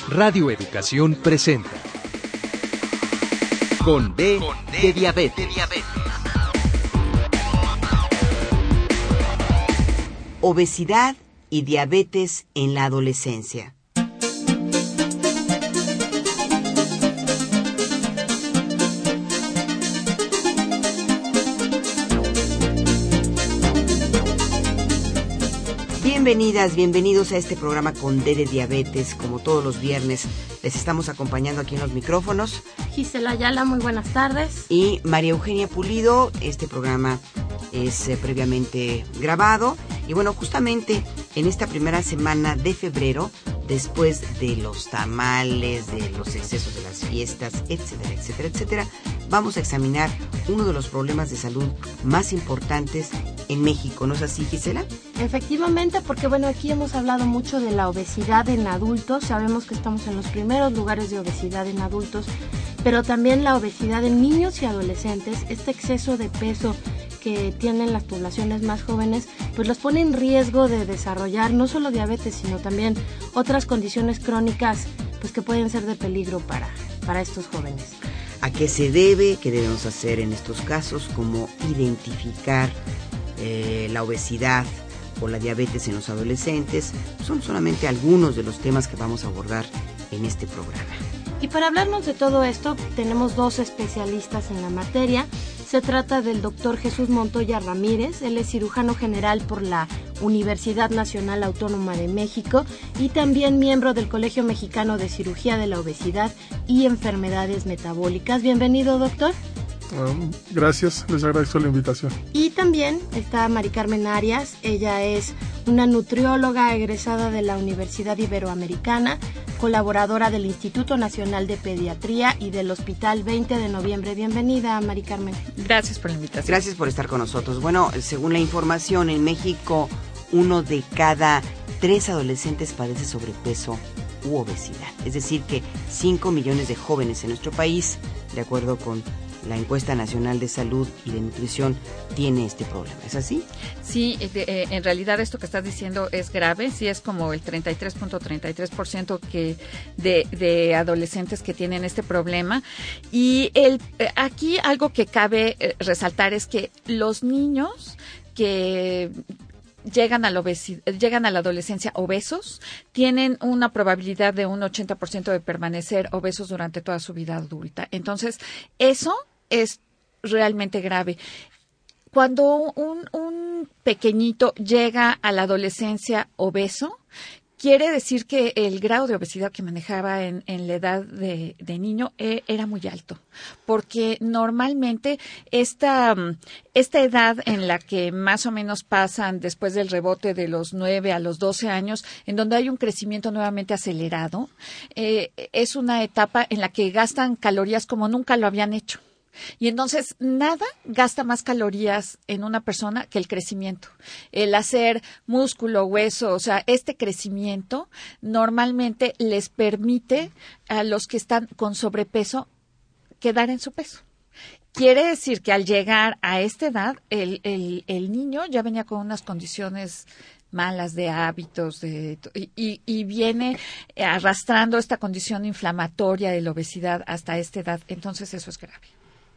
Radio Educación presenta Con D de diabetes. Obesidad y diabetes en la adolescencia. Bienvenidas, bienvenidos a este programa Con D de diabetes. Como todos los viernes, les estamos acompañando aquí en los micrófonos Gisela Ayala, muy buenas tardes. Y María Eugenia Pulido. Este programa es previamente grabado. Y bueno, justamente en esta primera semana de febrero, después de los tamales, de los excesos de las fiestas, etcétera, etcétera, etcétera, vamos a examinar uno de los problemas de salud más importantes en México. ¿No es así, Gisela? Efectivamente, porque bueno, aquí hemos hablado mucho de la obesidad en adultos. Sabemos que estamos en los primeros lugares de obesidad en adultos, pero también la obesidad en niños y adolescentes, este exceso de peso que tienen las poblaciones más jóvenes, pues los pone en riesgo de desarrollar no solo diabetes, sino también otras condiciones crónicas, pues que pueden ser de peligro para estos jóvenes. ¿A qué se debe? ¿Qué debemos hacer en estos casos? ¿Cómo identificar la obesidad o la diabetes en los adolescentes? Son solamente algunos de los temas que vamos a abordar en este programa. Y para hablarnos de todo esto, tenemos dos especialistas en la materia. Se trata del doctor Jesús Montoya Ramírez. Él es cirujano general por la Universidad Nacional Autónoma de México y también miembro del Colegio Mexicano de Cirugía de la Obesidad y Enfermedades Metabólicas. Bienvenido, doctor. Gracias, les agradezco la invitación. Y también está Mari Carmen Arias. Ella es una nutrióloga egresada de la Universidad Iberoamericana, colaboradora del Instituto Nacional de Pediatría y del Hospital 20 de Noviembre. Bienvenida, Mari Carmen. Gracias por la invitación. Gracias por estar con nosotros. Bueno, según la información, en México, 1 de cada 3 adolescentes padece sobrepeso u obesidad. Es decir, que 5 millones de jóvenes en nuestro país, de acuerdo con la encuesta nacional de salud y de nutrición, tiene este problema. ¿Es así? Sí, en realidad esto que estás diciendo es grave. Sí, es como el 33.33% de adolescentes que tienen este problema. Y aquí algo que cabe resaltar es que los niños que llegan a la adolescencia obesos, tienen una probabilidad de un 80% de permanecer obesos durante toda su vida adulta. Entonces, eso es realmente grave. Cuando un pequeñito llega a la adolescencia obeso, quiere decir que el grado de obesidad que manejaba en la edad de niño era muy alto, porque normalmente esta edad en la que más o menos pasan después del rebote de los 9 a los 12 años, en donde hay un crecimiento nuevamente acelerado, es una etapa en la que gastan calorías como nunca lo habían hecho. Y entonces nada gasta más calorías en una persona que el crecimiento, el hacer músculo, hueso, o sea, este crecimiento normalmente les permite a los que están con sobrepeso quedar en su peso. Quiere decir que al llegar a esta edad, el niño ya venía con unas condiciones malas de hábitos y viene arrastrando esta condición inflamatoria de la obesidad hasta esta edad. Entonces eso es grave.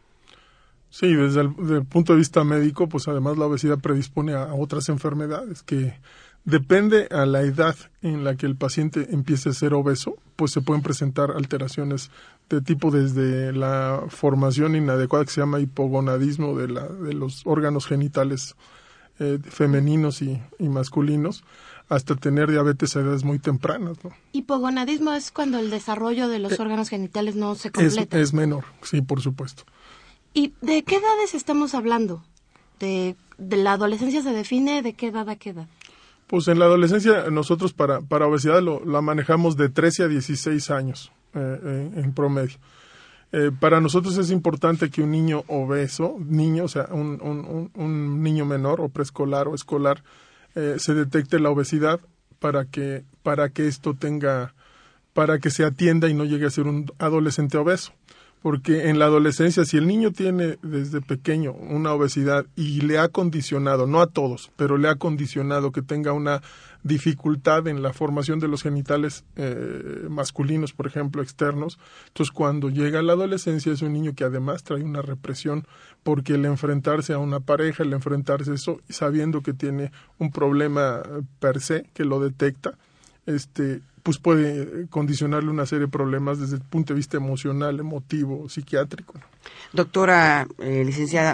Sí, desde el punto de vista médico, pues además la obesidad predispone a otras enfermedades que depende a la edad en la que el paciente empiece a ser obeso, pues se pueden presentar alteraciones de tipo desde la formación inadecuada que se llama hipogonadismo de los órganos genitales femeninos y masculinos, hasta tener diabetes a edades muy tempranas, ¿no? Hipogonadismo es cuando el desarrollo de los órganos genitales no se completa. Es menor, sí, por supuesto. ¿Y de qué edades estamos hablando? ¿De la adolescencia se define de qué edad a qué edad? Pues en la adolescencia nosotros para obesidad la manejamos de 13 a 16 años en promedio. Para nosotros es importante que un niño obeso, o sea, un niño menor o preescolar o escolar, se detecte la obesidad para que esto para que se atienda y no llegue a ser un adolescente obeso. porque en la adolescencia, si el niño tiene desde pequeño una obesidad y le ha condicionado, no a todos, pero le ha condicionado que tenga una dificultad en la formación de los genitales masculinos, por ejemplo, externos, entonces cuando llega a la adolescencia es un niño que además trae una represión, porque el enfrentarse a una pareja, el enfrentarse a eso, sabiendo que tiene un problema per se, que lo detecta, pues puede condicionarle una serie de problemas desde el punto de vista emocional, emotivo, psiquiátrico, ¿no? Doctora, licenciada,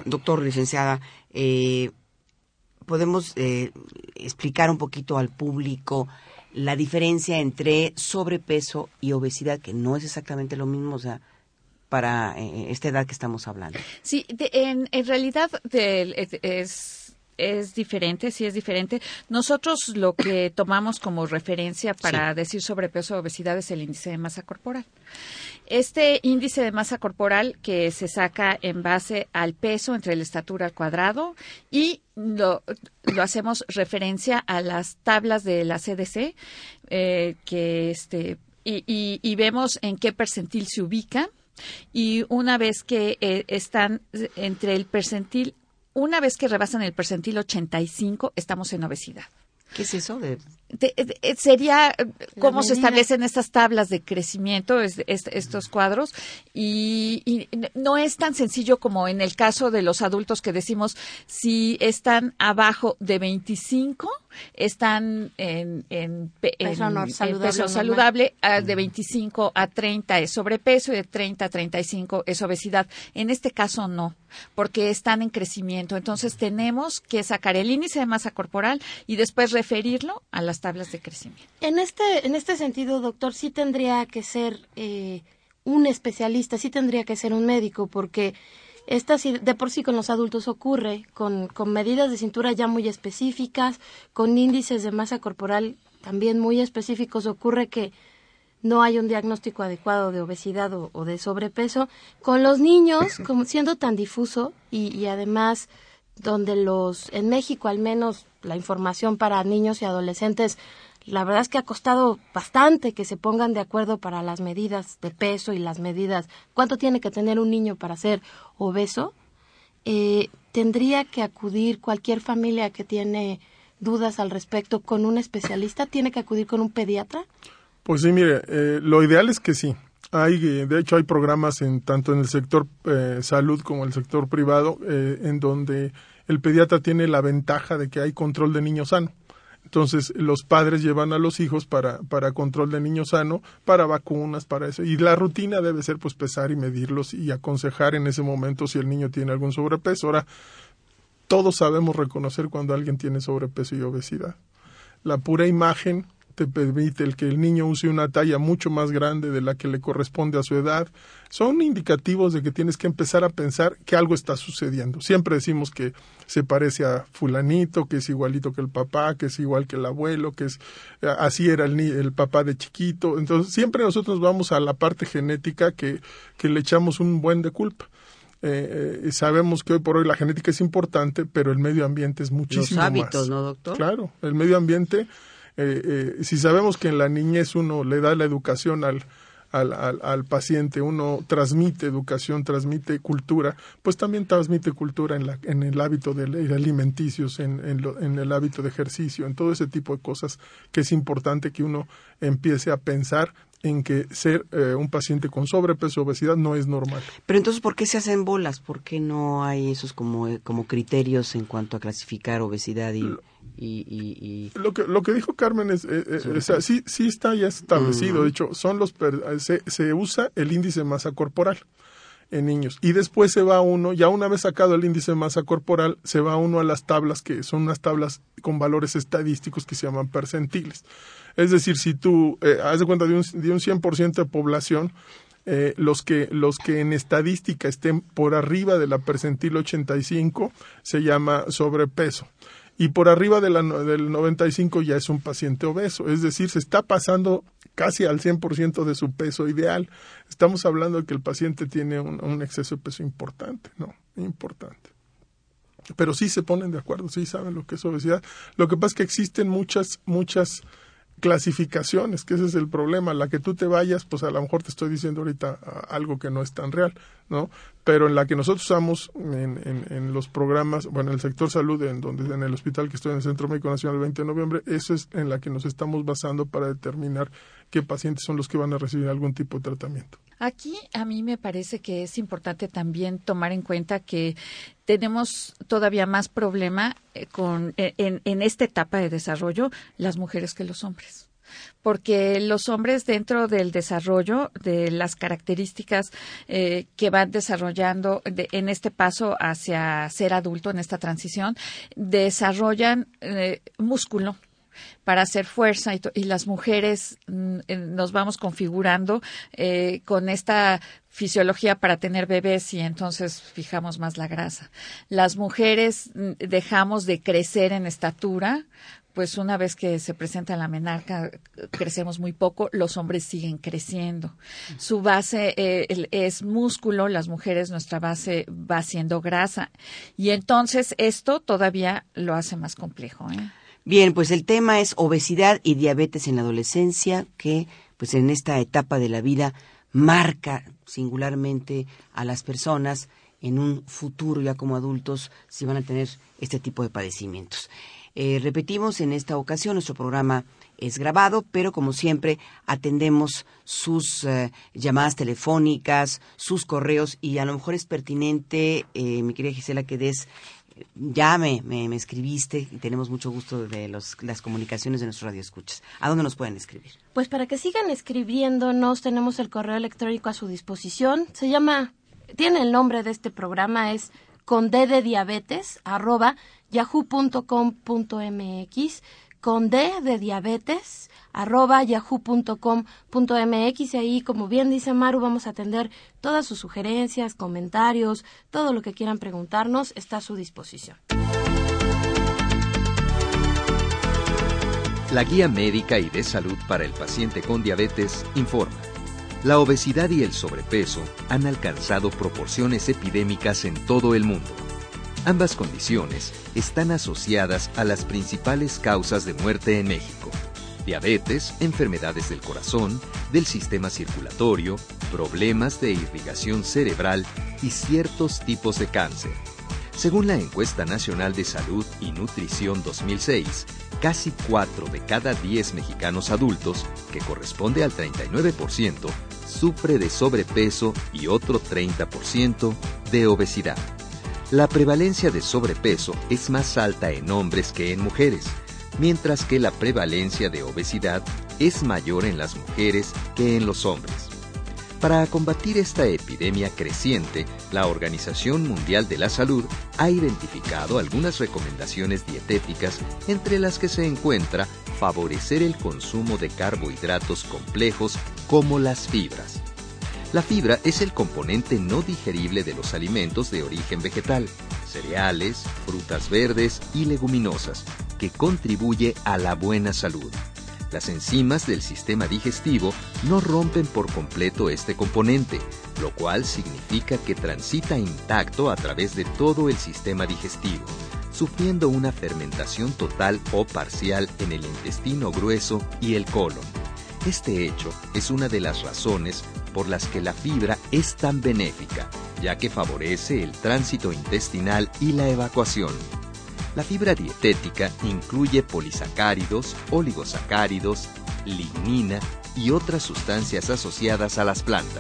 ¿podemos explicar un poquito al público la diferencia entre sobrepeso y obesidad, que no es exactamente lo mismo, o sea, para esta edad que estamos hablando? Sí, en realidad es diferente, sí es diferente. Nosotros lo que tomamos como referencia para decir sobrepeso o obesidad es el índice de masa corporal. Este índice de masa corporal que se saca en base al peso entre la estatura al cuadrado y lo hacemos referencia a las tablas de la CDC y vemos en qué percentil se ubica, y una vez que están entre el percentil, una vez que rebasan el percentil 85, estamos en obesidad. ¿Qué es eso? Sería cómo se establecen estas tablas de crecimiento, estos cuadros, y no es tan sencillo como en el caso de los adultos, que decimos si están abajo de 25, están en peso saludable, de 25 a 30 es sobrepeso y de 30 a 35 es obesidad. En este caso no, porque están en crecimiento. Entonces tenemos que sacar el índice de masa corporal y después referirlo a las tablas de crecimiento. En este sentido, doctor, sí tendría que ser un especialista, sí tendría que ser un médico, porque de por sí con los adultos ocurre, con medidas de cintura ya muy específicas, con índices de masa corporal también muy específicos, ocurre que no hay un diagnóstico adecuado de obesidad o de sobrepeso. Con los niños, como siendo tan difuso y además donde en México al menos la información para niños y adolescentes, la verdad es que ha costado bastante que se pongan de acuerdo para las medidas de peso y las medidas, cuánto tiene que tener un niño para ser obeso. ¿Tendría que acudir cualquier familia que tiene dudas al respecto con un especialista? ¿Tiene que acudir con un pediatra? Pues sí, mire, lo ideal es que sí. De hecho, hay programas tanto en el sector salud como en el sector privado, en donde el pediatra tiene la ventaja de que hay control de niño sano. Entonces, los padres llevan a los hijos para control de niño sano, para vacunas, para eso. Y la rutina debe ser, pues, pesar y medirlos y aconsejar en ese momento si el niño tiene algún sobrepeso. Ahora, todos sabemos reconocer cuando alguien tiene sobrepeso y obesidad. La pura imagen te permite el que el niño use una talla mucho más grande de la que le corresponde a su edad. Son indicativos de que tienes que empezar a pensar que algo está sucediendo. Siempre decimos que se parece a fulanito, que es igualito que el papá, que es igual que el abuelo, que es así era el papá de chiquito. Entonces siempre nosotros vamos a la parte genética que le echamos un buen de culpa. Sabemos que hoy por hoy la genética es importante, pero el medio ambiente es muchísimo más. Los hábitos, ¿no, doctor? Claro, el medio ambiente. Si sabemos que en la niñez uno le da la educación al paciente, uno transmite educación, transmite cultura, pues también transmite cultura en el hábito de alimenticios, en el hábito de ejercicio, en todo ese tipo de cosas que es importante que uno empiece a pensar en que ser un paciente con sobrepeso o obesidad no es normal. Pero entonces, ¿por qué se hacen bolas? ¿Por qué no hay esos como criterios en cuanto a clasificar obesidad y Lo que dijo Carmen es sí está ya establecido. De hecho, se usa el índice de masa corporal en niños, y después se va uno, ya una vez sacado el índice de masa corporal, se va uno a las tablas, que son unas tablas con valores estadísticos que se llaman percentiles. Es decir, si tú haz de cuenta de un 100% de población, los que en estadística estén por arriba de la percentil 85 se llama sobrepeso. Y por arriba del 95 ya es un paciente obeso. Es decir, se está pasando casi al 100% de su peso ideal. Estamos hablando de que el paciente tiene un exceso de peso importante, ¿no? Importante. Pero sí se ponen de acuerdo, sí saben lo que es obesidad. Lo que pasa es que existen muchas clasificaciones, que ese es el problema. La que tú te vayas, pues a lo mejor te estoy diciendo ahorita algo que no es tan real, ¿no? Pero en la que nosotros usamos en los programas, bueno, en el sector salud, en el hospital que estoy en el Centro Médico Nacional el 20 de noviembre, eso es en la que nos estamos basando para determinar qué pacientes son los que van a recibir algún tipo de tratamiento. Aquí a mí me parece que es importante también tomar en cuenta que tenemos todavía más problema en esta etapa de desarrollo las mujeres que los hombres. Porque los hombres dentro del desarrollo de las características que van desarrollando en este paso hacia ser adulto, en esta transición, desarrollan músculo para hacer fuerza y las mujeres nos vamos configurando con esta fisiología para tener bebés y entonces fijamos más la grasa. Las mujeres dejamos de crecer en estatura, pues una vez que se presenta la menarca crecemos muy poco, los hombres siguen creciendo. Su base es músculo, las mujeres nuestra base va siendo grasa y entonces esto todavía lo hace más complejo, ¿eh? Bien, pues el tema es obesidad y diabetes en la adolescencia, que pues en esta etapa de la vida marca singularmente a las personas en un futuro ya como adultos si van a tener este tipo de padecimientos. Repetimos, en esta ocasión nuestro programa es grabado, pero como siempre atendemos sus llamadas telefónicas, sus correos y a lo mejor es pertinente, mi querida Gisela, que des... Ya me escribiste y tenemos mucho gusto de las comunicaciones de nuestros radioescuchas. ¿A dónde nos pueden escribir? Pues para que sigan escribiéndonos, tenemos el correo electrónico a su disposición. Tiene el nombre de este programa, es condediabetes@yahoo.com.mx, condediabetes@yahoo.com.mx, y ahí, como bien dice Maru, vamos a atender todas sus sugerencias, comentarios, todo lo que quieran preguntarnos está a su disposición. La Guía Médica y de Salud para el Paciente con Diabetes informa. La obesidad y el sobrepeso han alcanzado proporciones epidémicas en todo el mundo. Ambas condiciones están asociadas a las principales causas de muerte en México: diabetes, enfermedades del corazón, del sistema circulatorio, problemas de irrigación cerebral y ciertos tipos de cáncer. Según la Encuesta Nacional de Salud y Nutrición 2006, casi 4 de cada 10 mexicanos adultos, que corresponde al 39%, sufre de sobrepeso y otro 30% de obesidad. La prevalencia de sobrepeso es más alta en hombres que en mujeres, mientras que la prevalencia de obesidad es mayor en las mujeres que en los hombres. Para combatir esta epidemia creciente, la Organización Mundial de la Salud ha identificado algunas recomendaciones dietéticas, entre las que se encuentra favorecer el consumo de carbohidratos complejos como las fibras. La fibra es el componente no digerible de los alimentos de origen vegetal, cereales, frutas verdes y leguminosas, que contribuye a la buena salud. Las enzimas del sistema digestivo no rompen por completo este componente, lo cual significa que transita intacto a través de todo el sistema digestivo, sufriendo una fermentación total o parcial en el intestino grueso y el colon. Este hecho es una de las razones por las que la fibra es tan benéfica, ya que favorece el tránsito intestinal y la evacuación. La fibra dietética incluye polisacáridos, oligosacáridos, lignina y otras sustancias asociadas a las plantas.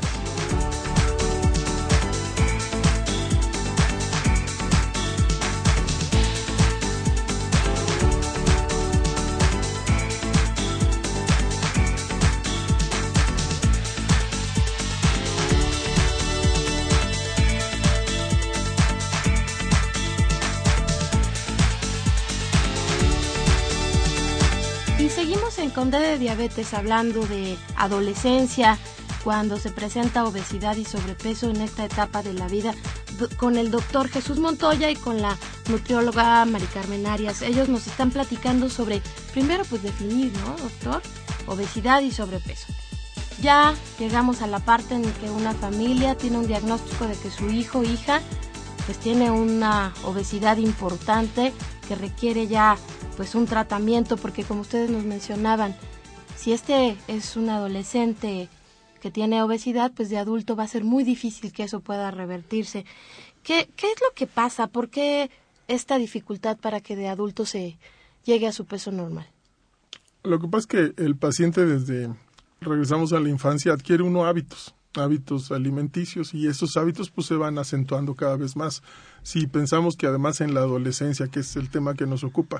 Conde de Diabetes, hablando de adolescencia, cuando se presenta obesidad y sobrepeso en esta etapa de la vida, con el doctor Jesús Montoya y con la nutrióloga Mari Carmen Arias. Ellos nos están platicando sobre, primero pues definir, ¿no, doctor? Obesidad y sobrepeso. Ya llegamos a la parte en que una familia tiene un diagnóstico de que su hijo o hija pues tiene una obesidad importante que requiere ya pues un tratamiento, porque como ustedes nos mencionaban, si este es un adolescente que tiene obesidad, pues de adulto va a ser muy difícil que eso pueda revertirse. ¿Qué es lo que pasa? ¿Por qué esta dificultad para que de adulto se llegue a su peso normal? Lo que pasa es que el paciente regresamos a la infancia, adquiere unos hábitos alimenticios, y esos hábitos pues se van acentuando cada vez más. Si pensamos que además en la adolescencia, que es el tema que nos ocupa,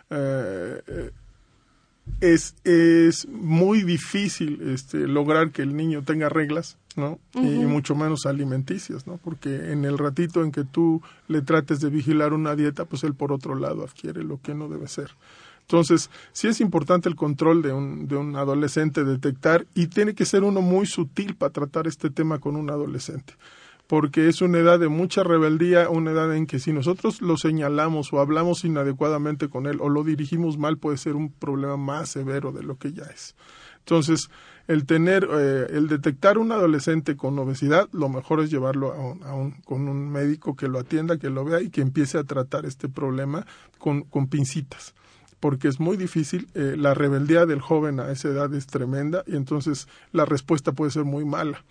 es muy difícil lograr que el niño tenga reglas, ¿no? Uh-huh. Y mucho menos alimenticias, ¿no? Porque en el ratito en que tú le trates de vigilar una dieta, pues él por otro lado adquiere lo que no debe ser. Entonces, sí es importante el control de un adolescente, detectar, y tiene que ser uno muy sutil para tratar este tema con un adolescente, porque es una edad de mucha rebeldía, una edad en que si nosotros lo señalamos o hablamos inadecuadamente con él o lo dirigimos mal, puede ser un problema más severo de lo que ya es. Entonces, el detectar un adolescente con obesidad, lo mejor es llevarlo con un médico que lo atienda, que lo vea y que empiece a tratar este problema con pincitas, porque es muy difícil. La rebeldía del joven a esa edad es tremenda, y entonces la respuesta puede ser muy mala.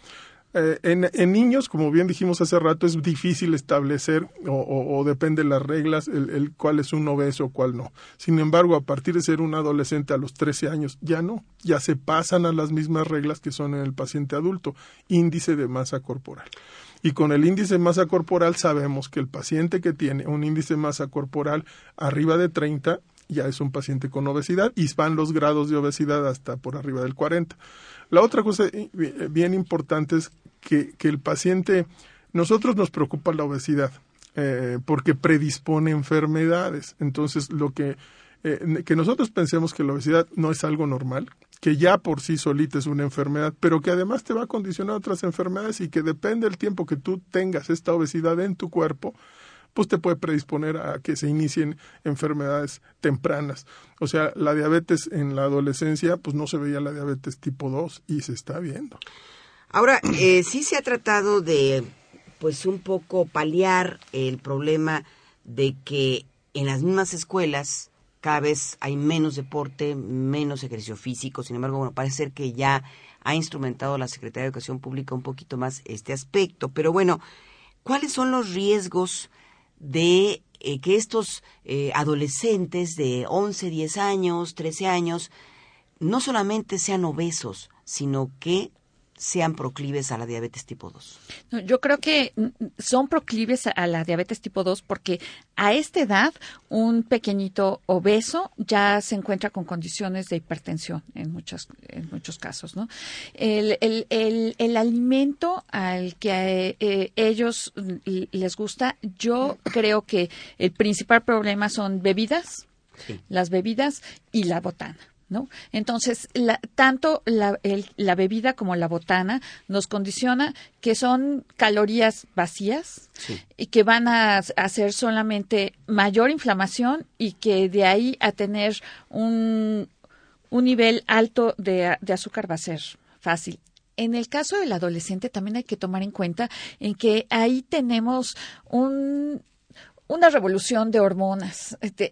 En niños, como bien dijimos hace rato, es difícil establecer o depende de las reglas el cuál es un obeso o cuál no. Sin embargo, a partir de ser un adolescente a los 13 años, ya se pasan a las mismas reglas que son en el paciente adulto, índice de masa corporal. Y con el índice de masa corporal sabemos que el paciente que tiene un índice de masa corporal arriba de 30 ya es un paciente con obesidad, y van los grados de obesidad hasta por arriba del 40. La otra cosa bien importante es que el paciente, nosotros nos preocupa la obesidad porque predispone enfermedades. Entonces, que nosotros pensemos que la obesidad no es algo normal, que ya por sí solita es una enfermedad, pero que además te va a condicionar otras enfermedades, y que depende del tiempo que tú tengas esta obesidad en tu cuerpo, pues te puede predisponer a que se inicien enfermedades tempranas. O sea, la diabetes en la adolescencia, pues no se veía la diabetes tipo 2 y se está viendo. Ahora, sí se ha tratado de, pues un poco paliar el problema de que en las mismas escuelas cada vez hay menos deporte, menos ejercicio físico. Sin embargo, bueno, parece ser que ya ha instrumentado la Secretaría de Educación Pública un poquito más este aspecto. Pero bueno, ¿cuáles son los riesgos de que estos adolescentes de 11, 10 años, 13 años, no solamente sean obesos, sino que sean proclives a la diabetes tipo 2? No, yo creo que son proclives a la diabetes tipo 2 porque a esta edad un pequeñito obeso ya se encuentra con condiciones de hipertensión en muchos casos, ¿no? El alimento al que ellos les gusta, yo creo que el principal problema son bebidas, sí, las bebidas y la botana, ¿no? Entonces, tanto la bebida como la botana nos condiciona que son calorías vacías, sí, y que van a hacer solamente mayor inflamación, y que de ahí a tener un nivel alto de azúcar va a ser fácil. En el caso del adolescente también hay que tomar en cuenta en que ahí tenemos una revolución de hormonas.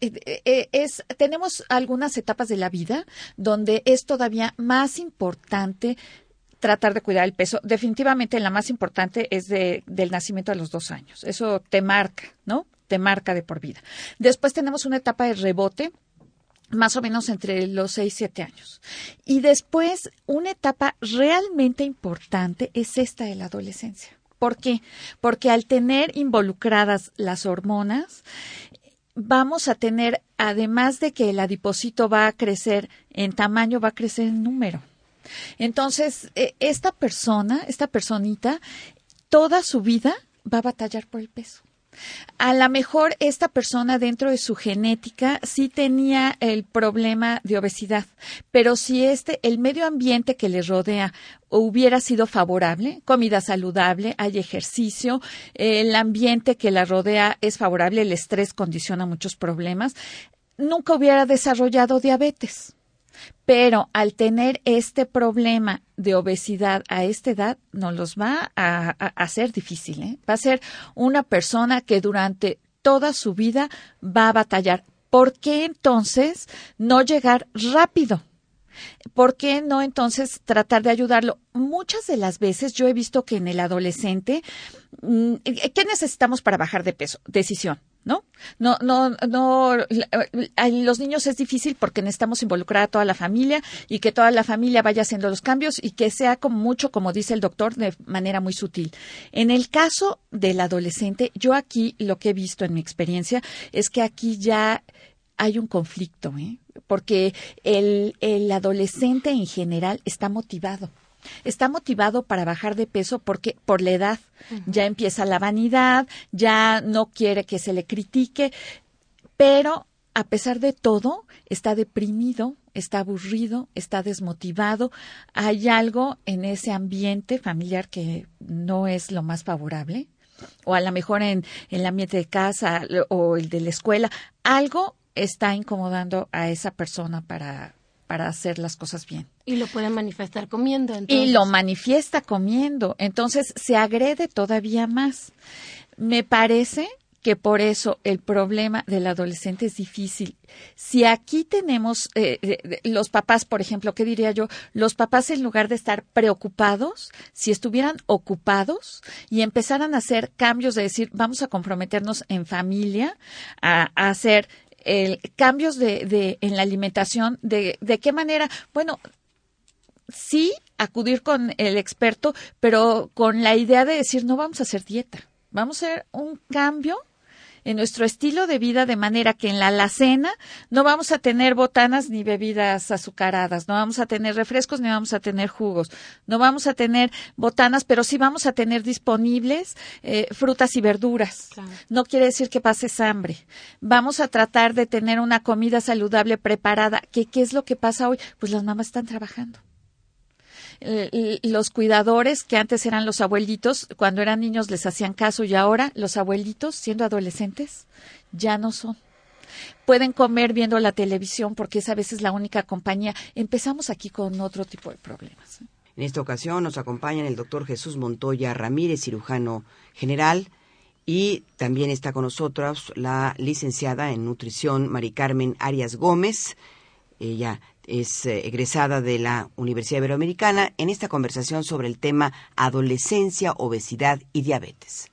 Tenemos algunas etapas de la vida donde es todavía más importante tratar de cuidar el peso. Definitivamente la más importante es del nacimiento a los 2 años. Eso te marca, ¿no? Te marca de por vida. Después tenemos una etapa de rebote, más o menos entre los 6 y 7 años. Y después una etapa realmente importante es esta de la adolescencia. ¿Por qué? Porque al tener involucradas las hormonas, vamos a tener, además de que el adipocito va a crecer en tamaño, va a crecer en número. Entonces, esta personita, toda su vida va a batallar por el peso. A lo mejor esta persona dentro de su genética sí tenía el problema de obesidad, pero si el medio ambiente que le rodea hubiera sido favorable, comida saludable, hay ejercicio, el ambiente que la rodea es favorable, el estrés condiciona muchos problemas, nunca hubiera desarrollado diabetes. Pero al tener este problema de obesidad a esta edad, nos los va a hacer difícil, ¿eh? Va a ser una persona que durante toda su vida va a batallar. ¿Por qué entonces no llegar rápido? ¿Por qué no entonces tratar de ayudarlo? Muchas de las veces yo he visto que en el adolescente, ¿qué necesitamos para bajar de peso? Decisión, ¿no? A los niños es difícil porque necesitamos involucrar a toda la familia y que toda la familia vaya haciendo los cambios y que sea como mucho, como dice el doctor, de manera muy sutil. En el caso del adolescente, yo aquí lo que he visto en mi experiencia es que aquí ya hay un conflicto, porque el adolescente en general está motivado. Está motivado para bajar de peso porque por la edad ya empieza la vanidad, ya no quiere que se le critique, pero a pesar de todo está deprimido, está aburrido, está desmotivado. Hay algo en ese ambiente familiar que no es lo más favorable, o a lo mejor en el ambiente de casa o el de la escuela, algo está incomodando a esa persona para hacer las cosas bien. Y lo puede manifestar comiendo. Entonces. Y lo manifiesta comiendo. Entonces se agrede todavía más. Me parece que por eso el problema del adolescente es difícil. Si aquí tenemos los papás, por ejemplo, ¿qué diría yo? Los papás, en lugar de estar preocupados, si estuvieran ocupados y empezaran a hacer cambios de decir, vamos a comprometernos en familia, a hacer cambios en la alimentación, de qué manera, bueno, sí, acudir con el experto, pero con la idea de decir, no vamos a hacer dieta, vamos a hacer un cambio en nuestro estilo de vida, de manera que en la alacena no vamos a tener botanas ni bebidas azucaradas, no vamos a tener refrescos ni vamos a tener jugos, no vamos a tener botanas, pero sí vamos a tener disponibles frutas y verduras. Claro. No quiere decir que pases hambre. Vamos a tratar de tener una comida saludable preparada. ¿Qué es lo que pasa hoy? Pues las mamás están trabajando. Los cuidadores, que antes eran los abuelitos, cuando eran niños les hacían caso, y ahora los abuelitos, siendo adolescentes, ya no son. Pueden comer viendo la televisión porque es a veces la única compañía. Empezamos aquí con otro tipo de problemas. En esta ocasión nos acompañan el doctor Jesús Montoya Ramírez, cirujano general, y también está con nosotros la licenciada en nutrición Mari Carmen Arias Gómez. Ella es egresada de la Universidad Iberoamericana, en esta conversación sobre el tema adolescencia, obesidad y diabetes.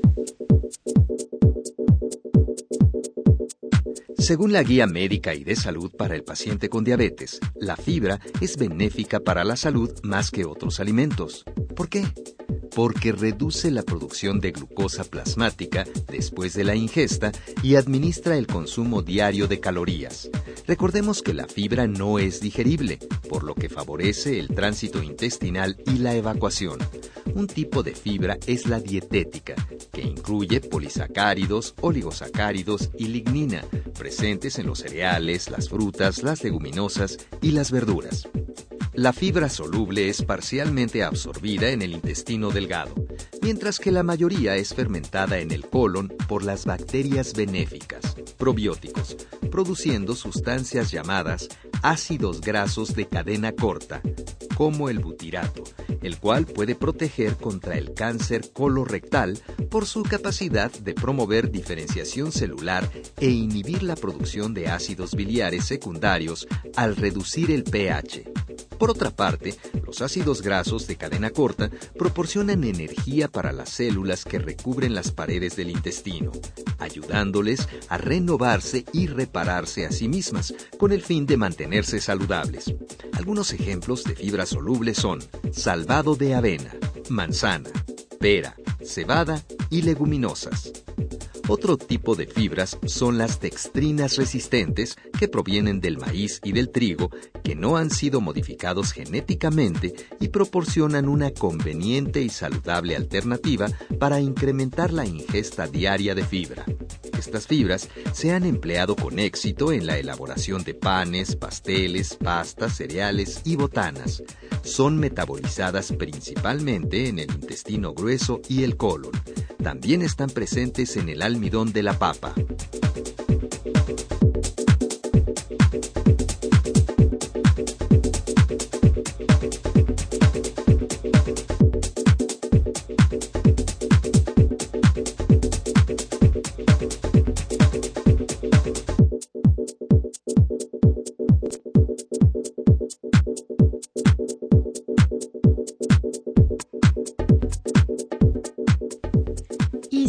Según la Guía Médica y de Salud para el Paciente con Diabetes, la fibra es benéfica para la salud más que otros alimentos. ¿Por qué? Porque reduce la producción de glucosa plasmática después de la ingesta y administra el consumo diario de calorías. Recordemos que la fibra no es digerible, por lo que favorece el tránsito intestinal y la evacuación. Un tipo de fibra es la dietética, que incluye polisacáridos, oligosacáridos y lignina, presentes en los cereales, las frutas, las leguminosas y las verduras. La fibra soluble es parcialmente absorbida en el intestino delgado, mientras que la mayoría es fermentada en el colon por las bacterias benéficas, probióticos, produciendo sustancias llamadas ácidos grasos de cadena corta, como el butirato, el cual puede proteger contra el cáncer colorectal por su capacidad de promover diferenciación celular e inhibir la producción de ácidos biliares secundarios al reducir el pH. Por otra parte, los ácidos grasos de cadena corta proporcionan energía para las células que recubren las paredes del intestino, ayudándoles a renovarse y repararse a sí mismas, con el fin de mantenerse saludables. Algunos ejemplos de fibra soluble son salvado de avena, manzana, pera, cebada y leguminosas. Otro tipo de fibras son las dextrinas resistentes, que provienen del maíz y del trigo, que no han sido modificados genéticamente y proporcionan una conveniente y saludable alternativa para incrementar la ingesta diaria de fibra. Estas fibras se han empleado con éxito en la elaboración de panes, pasteles, pastas, cereales y botanas. Son metabolizadas principalmente en el intestino grueso y el colon. También están presentes en el almidón de la papa.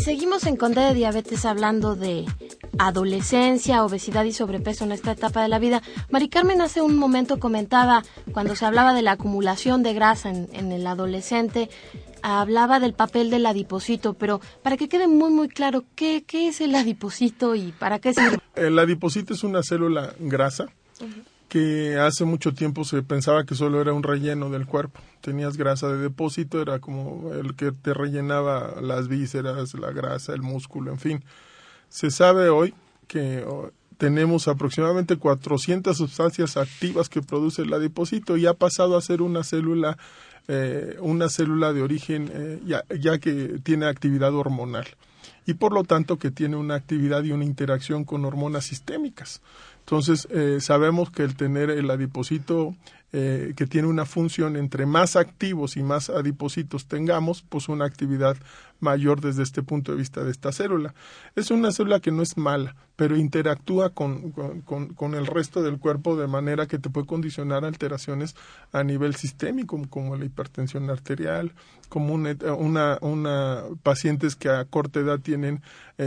seguimos en Conde de Diabetes hablando de adolescencia, obesidad y sobrepeso en esta etapa de la vida. Mari Carmen hace un momento comentaba, cuando se hablaba de la acumulación de grasa en el adolescente, hablaba del papel del adipocito, pero para que quede muy muy claro, ¿qué es el adipocito y para qué sirve? El adipocito es una célula grasa que hace mucho tiempo se pensaba que solo era un relleno del cuerpo. Tenías grasa de depósito, era como el que te rellenaba las vísceras, la grasa, el músculo, en fin. Se sabe hoy que tenemos aproximadamente 400 sustancias activas que produce el adipocito y ha pasado a ser una célula de origen ya que tiene actividad hormonal y por lo tanto que tiene una actividad y una interacción con hormonas sistémicas. Entonces sabemos que el tener el adipocito que tiene una función, entre más activos y más adipocitos tengamos, pues una actividad mayor desde este punto de vista de esta célula. Es una célula que no es mala, pero interactúa con el resto del cuerpo de manera que te puede condicionar alteraciones a nivel sistémico, como la hipertensión arterial, como una pacientes que a corta edad tienen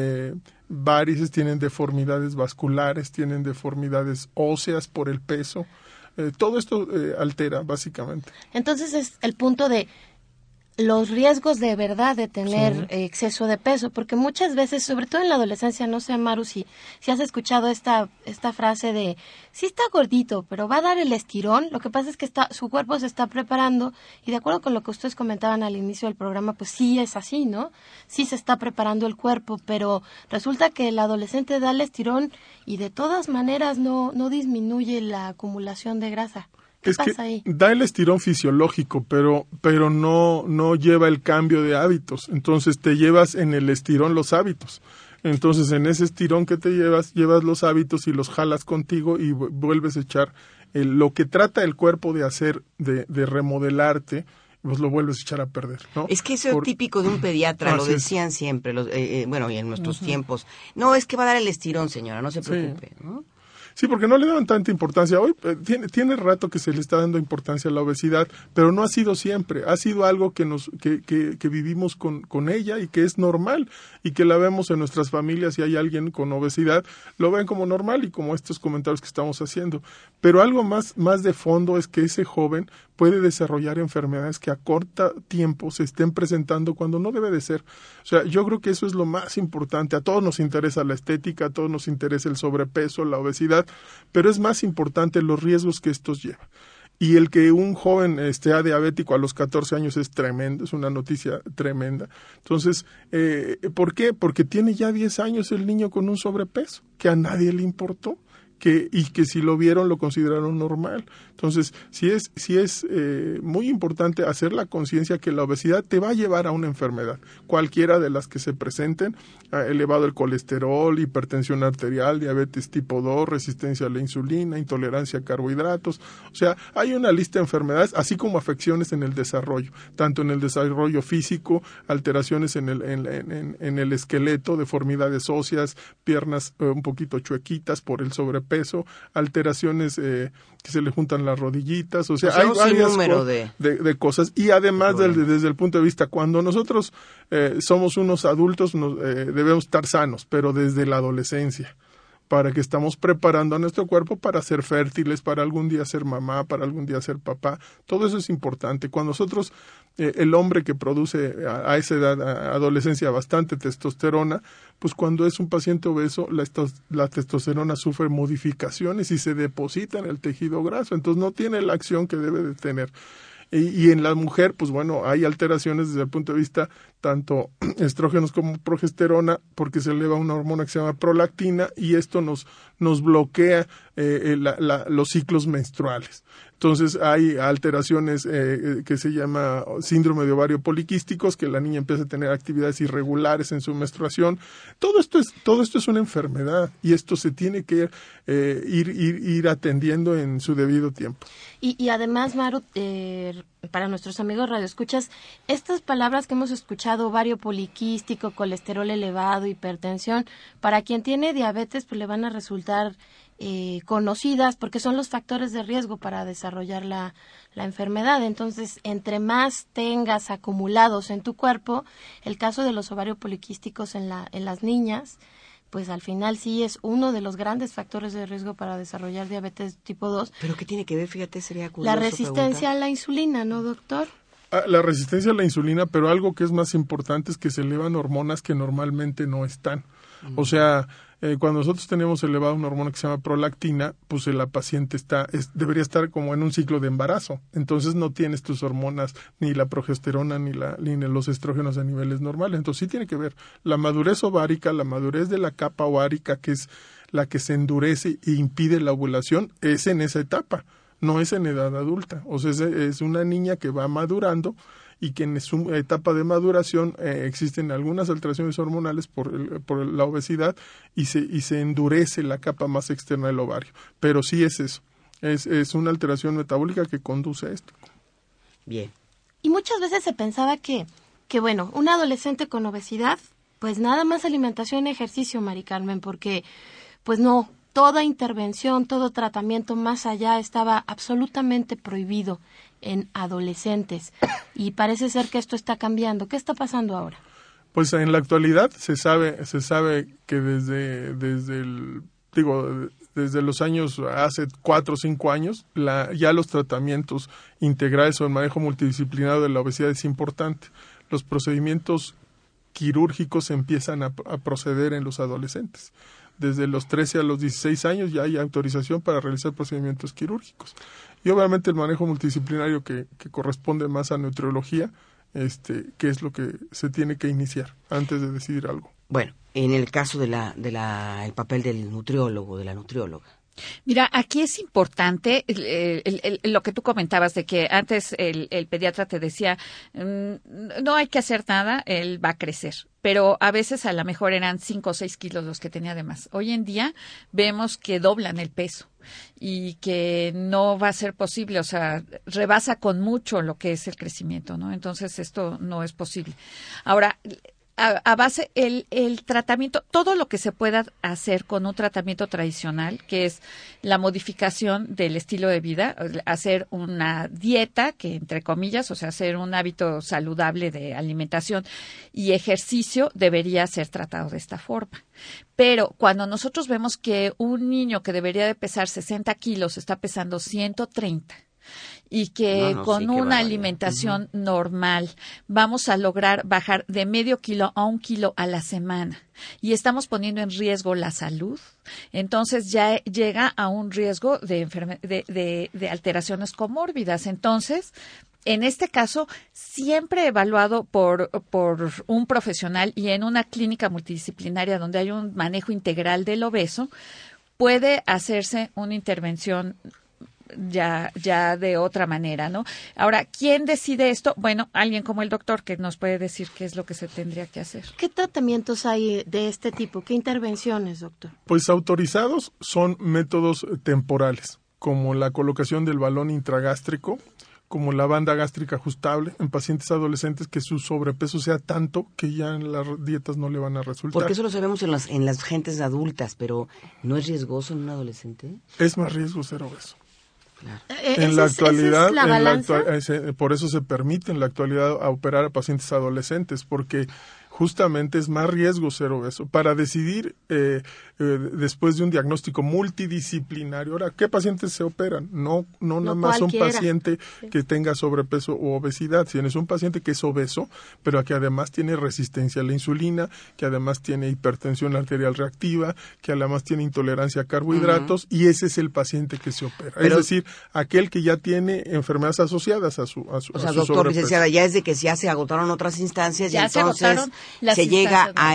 varices, tienen deformidades vasculares, tienen deformidades óseas por el peso. Todo esto altera, básicamente. Entonces es el punto de los riesgos de verdad de tener exceso de peso, porque muchas veces, sobre todo en la adolescencia, no sé, Maru, si has escuchado esta frase de, sí está gordito, pero va a dar el estirón. Lo que pasa es que su cuerpo se está preparando, y de acuerdo con lo que ustedes comentaban al inicio del programa, pues sí es así, ¿no? Sí se está preparando el cuerpo, pero resulta que el adolescente da el estirón y de todas maneras no disminuye la acumulación de grasa. ¿Qué pasa ahí? Da el estirón fisiológico, pero no lleva el cambio de hábitos. Entonces te llevas en el estirón los hábitos. Entonces en ese estirón que te llevas los hábitos y los jalas contigo y vuelves a echar lo que trata el cuerpo de hacer, de remodelarte, pues lo vuelves a echar a perder, ¿no? Es que eso es típico de un pediatra, lo decían siempre, y en nuestros tiempos. No, es que va a dar el estirón, señora, no se preocupe, ¿no? Sí, porque no le daban tanta importancia. Hoy tiene rato que se le está dando importancia a la obesidad, pero no ha sido siempre. Ha sido algo que vivimos con ella y que es normal y que la vemos en nuestras familias. Si hay alguien con obesidad, lo ven como normal y como estos comentarios que estamos haciendo. Pero algo más de fondo es que ese joven puede desarrollar enfermedades que a corto tiempo se estén presentando cuando no debe de ser. O sea, yo creo que eso es lo más importante. A todos nos interesa la estética, a todos nos interesa el sobrepeso, la obesidad, pero es más importante los riesgos que estos llevan. Y el que un joven esté diabético a los 14 años es tremendo, es una noticia tremenda. Entonces, ¿por qué? Porque tiene ya 10 años el niño con un sobrepeso que a nadie le importó. Y que si lo vieron lo consideraron normal. Entonces, sí es muy importante hacer la conciencia que la obesidad te va a llevar a una enfermedad, cualquiera de las que se presenten, elevado el colesterol, hipertensión arterial, diabetes tipo 2, resistencia a la insulina, intolerancia a carbohidratos. O sea, hay una lista de enfermedades, así como afecciones en el desarrollo, tanto en el desarrollo físico, alteraciones en el esqueleto, deformidades óseas, piernas un poquito chuequitas por el sobrepeso, alteraciones que se le juntan las rodillitas, o sea hay varias de cosas. Y además desde el punto de vista, cuando nosotros somos unos adultos debemos estar sanos, pero desde la adolescencia, para que estamos preparando a nuestro cuerpo para ser fértiles, para algún día ser mamá, para algún día ser papá. Todo eso es importante. Cuando nosotros, el hombre que produce a esa edad, a adolescencia, bastante testosterona, pues cuando es un paciente obeso, la testosterona sufre modificaciones y se deposita en el tejido graso. Entonces no tiene la acción que debe de tener. Y en la mujer, pues bueno, hay alteraciones desde el punto de vista tanto estrógenos como progesterona, porque se eleva una hormona que se llama prolactina y esto nos bloquea los ciclos menstruales. Entonces hay alteraciones que se llama síndrome de ovario poliquísticos, que la niña empieza a tener actividades irregulares en su menstruación. Todo esto es una enfermedad y esto se tiene que ir atendiendo en su debido tiempo. Y además, Maru, para nuestros amigos radioescuchas, estas palabras que hemos escuchado, ovario poliquístico, colesterol elevado, hipertensión, para quien tiene diabetes, pues le van a resultar conocidas porque son los factores de riesgo para desarrollar la enfermedad. Entonces, entre más tengas acumulados en tu cuerpo, el caso de los ovarios poliquísticos en las niñas, pues al final sí es uno de los grandes factores de riesgo para desarrollar diabetes tipo 2. ¿Pero qué tiene que ver? Fíjate, sería curioso La resistencia a la insulina, ¿no, doctor? La resistencia a la insulina, pero algo que es más importante es que se elevan hormonas que normalmente no están. O sea, cuando nosotros tenemos elevada una hormona que se llama prolactina, pues la paciente debería estar como en un ciclo de embarazo. Entonces no tienes tus hormonas, ni la progesterona, ni los estrógenos a niveles normales. Entonces sí tiene que ver la madurez ovárica, la madurez de la capa ovárica, que es la que se endurece e impide la ovulación, es en esa etapa, no es en edad adulta. O sea, es una niña que va madurando y que en su etapa de maduración existen algunas alteraciones hormonales por la obesidad y se endurece la capa más externa del ovario. Pero sí es eso, es una alteración metabólica que conduce a esto. Bien. Y muchas veces se pensaba que bueno, un adolescente con obesidad, pues nada más alimentación y ejercicio, Mari Carmen, porque pues no, toda intervención, todo tratamiento más allá estaba absolutamente prohibido en adolescentes, y parece ser que esto está cambiando. ¿Qué está pasando ahora? Pues en la actualidad se sabe que desde los años, hace 4 o 5 años, ya los tratamientos integrales o el manejo multidisciplinario de la obesidad es importante. Los procedimientos quirúrgicos empiezan a proceder en los adolescentes. Desde los 13 a los 16 años ya hay autorización para realizar procedimientos quirúrgicos. Y obviamente el manejo multidisciplinario que corresponde más a nutriología, que es lo que se tiene que iniciar antes de decidir algo. Bueno, en el caso el papel del nutriólogo, de la nutrióloga. Mira, aquí es importante lo que tú comentabas de que antes el pediatra te decía, no hay que hacer nada, él va a crecer. Pero a veces a lo mejor eran 5 o 6 kilos los que tenía de más. Hoy en día vemos que doblan el peso y que no va a ser posible, o sea, rebasa con mucho lo que es el crecimiento, ¿no? Entonces esto no es posible. Ahora, a base el tratamiento, todo lo que se pueda hacer con un tratamiento tradicional, que es la modificación del estilo de vida, hacer una dieta, que entre comillas, o sea, hacer un hábito saludable de alimentación y ejercicio, debería ser tratado de esta forma. Pero cuando nosotros vemos que un niño que debería de pesar 60 kilos está pesando 130, y que con una alimentación normal vamos a lograr bajar de medio kilo a 1 kilo a la semana y estamos poniendo en riesgo la salud, entonces ya llega a un riesgo de alteraciones comórbidas. Entonces, en este caso, siempre evaluado por un profesional y en una clínica multidisciplinaria donde hay un manejo integral del obeso, puede hacerse una intervención ya de otra manera, ¿no? Ahora, ¿quién decide esto? Bueno, alguien como el doctor que nos puede decir qué es lo que se tendría que hacer. ¿Qué tratamientos hay de este tipo? ¿Qué intervenciones, doctor? Pues autorizados son métodos temporales, como la colocación del balón intragástrico, como la banda gástrica ajustable en pacientes adolescentes que su sobrepeso sea tanto que ya en las dietas no le van a resultar. Porque eso lo sabemos en las gentes adultas, pero ¿no es riesgoso en un adolescente? Es más riesgo ser obeso. Claro. En la actualidad, ¿La por eso se permite en la actualidad a operar a pacientes adolescentes, porque justamente es más riesgo ser obeso. Para decidir después de un diagnóstico multidisciplinario, ahora, ¿qué pacientes se operan? No nada más cualquiera. Un paciente que tenga sobrepeso o obesidad, sino es un paciente que es obeso, pero que además tiene resistencia a la insulina, que además tiene hipertensión arterial reactiva, que además tiene intolerancia a carbohidratos, y ese es el paciente que se opera. Pero, es decir, aquel que ya tiene enfermedades asociadas a su doctor, sobrepeso. Licenciada, ya es de que ya se agotaron otras instancias ya y entonces se llega a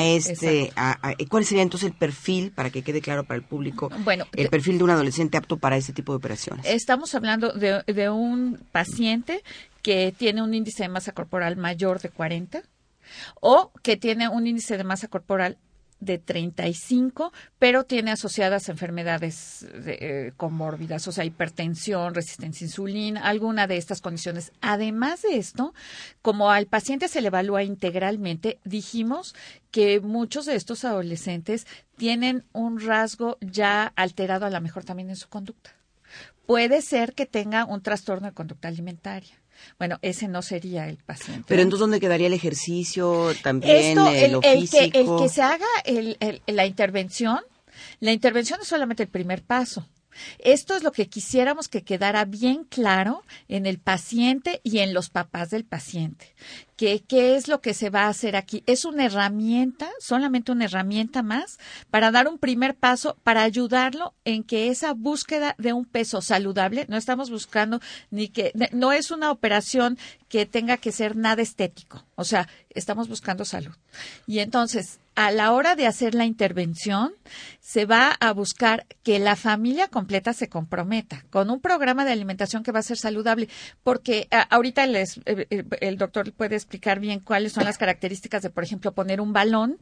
¿cuál sería entonces el perfil, para que quede claro para el público, el perfil de un adolescente apto para este tipo de operaciones? Estamos hablando de un paciente que tiene un índice de masa corporal mayor de 40 o que tiene un índice de masa corporal de 35, pero tiene asociadas enfermedades comórbidas, o sea, hipertensión, resistencia a insulina, alguna de estas condiciones. Además de esto, como al paciente se le evalúa integralmente, dijimos que muchos de estos adolescentes tienen un rasgo ya alterado, a lo mejor también en su conducta. Puede ser que tenga un trastorno de conducta alimentaria. Bueno, ese no sería el paciente. Pero entonces, ¿dónde quedaría el ejercicio también, lo físico? El que se haga la intervención es solamente el primer paso. Esto es lo que quisiéramos que quedara bien claro en el paciente y en los papás del paciente. ¿Qué es lo que se va a hacer aquí? Es una herramienta, solamente una herramienta más, para dar un primer paso, para ayudarlo en que esa búsqueda de un peso saludable, no estamos buscando no es una operación que tenga que ser nada estético, o sea, estamos buscando salud. Y entonces, a la hora de hacer la intervención, se va a buscar que la familia completa se comprometa con un programa de alimentación que va a ser saludable, porque ahorita el doctor puede explicar bien cuáles son las características de, por ejemplo, poner un balón,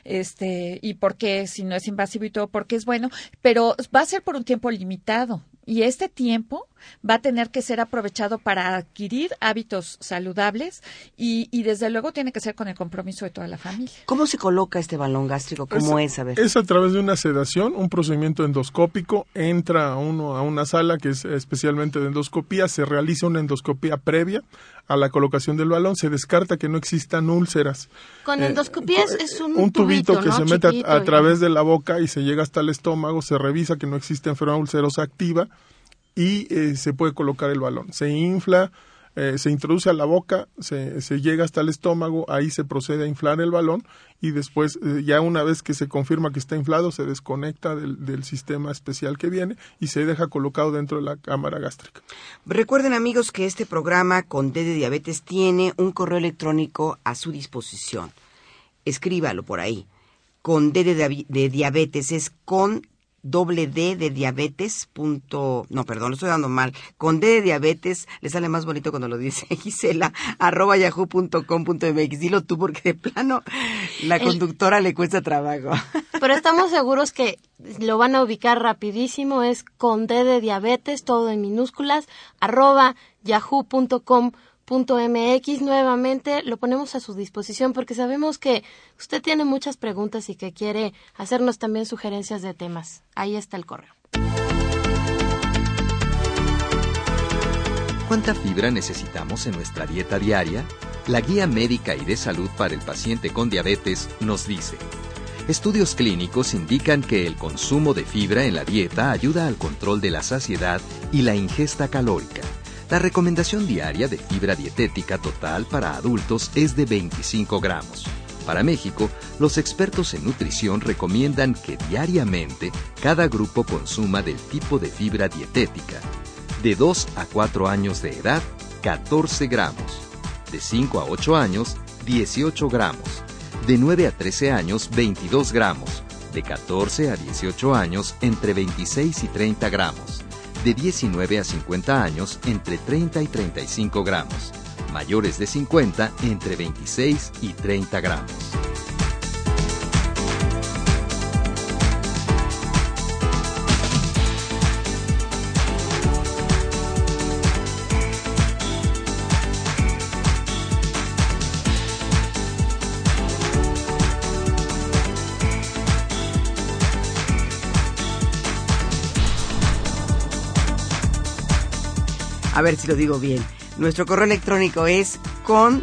y por qué, si no es invasivo y todo, porque es bueno, pero va a ser por un tiempo limitado. Y este tiempo va a tener que ser aprovechado para adquirir hábitos saludables y desde luego tiene que ser con el compromiso de toda la familia. ¿Cómo se coloca este balón gástrico? ¿Cómo es? A ver. Es a través de una sedación, un procedimiento endoscópico. Entra uno a una sala que es especialmente de endoscopía, se realiza una endoscopía previa a la colocación del balón, se descarta que no existan úlceras. Con endoscopía es un tubito que, ¿no?, se mete chiquito, a través de la boca y se llega hasta el estómago, se revisa que no existe enfermedad ulcerosa activa y se puede colocar el balón. Se infla, se introduce a la boca, se llega hasta el estómago, ahí se procede a inflar el balón y después, ya una vez que se confirma que está inflado, se desconecta del sistema especial que viene y se deja colocado dentro de la cámara gástrica. Recuerden, amigos, que este programa con D de Diabetes tiene un correo electrónico a su disposición. Escríbalo por ahí. Con D de Diabetes es con doble D de diabetes punto, no, perdón, lo estoy dando mal, con D de diabetes, le sale más bonito cuando lo dice Gisela, @yahoo.com.mx, dilo tú porque de plano la conductora le cuesta trabajo. Pero estamos seguros que lo van a ubicar rapidísimo, es con D de diabetes, todo en minúsculas, @yahoo.com.mx. Nuevamente lo ponemos a su disposición porque sabemos que usted tiene muchas preguntas y que quiere hacernos también sugerencias de temas. Ahí está el correo. ¿Cuánta fibra necesitamos en nuestra dieta diaria? La Guía Médica y de Salud para el Paciente con Diabetes nos dice: estudios clínicos indican que el consumo de fibra en la dieta ayuda al control de la saciedad y la ingesta calórica. La recomendación diaria de fibra dietética total para adultos es de 25 gramos. Para México, los expertos en nutrición recomiendan que diariamente cada grupo consuma del tipo de fibra dietética. De 2 a 4 años de edad, 14 gramos. De 5 a 8 años, 18 gramos. De 9 a 13 años, 22 gramos. De 14 a 18 años, entre 26 y 30 gramos. De 19 a 50 años, entre 30 y 35 gramos. Mayores de 50, entre 26 y 30 gramos. A ver si lo digo bien. Nuestro correo electrónico es con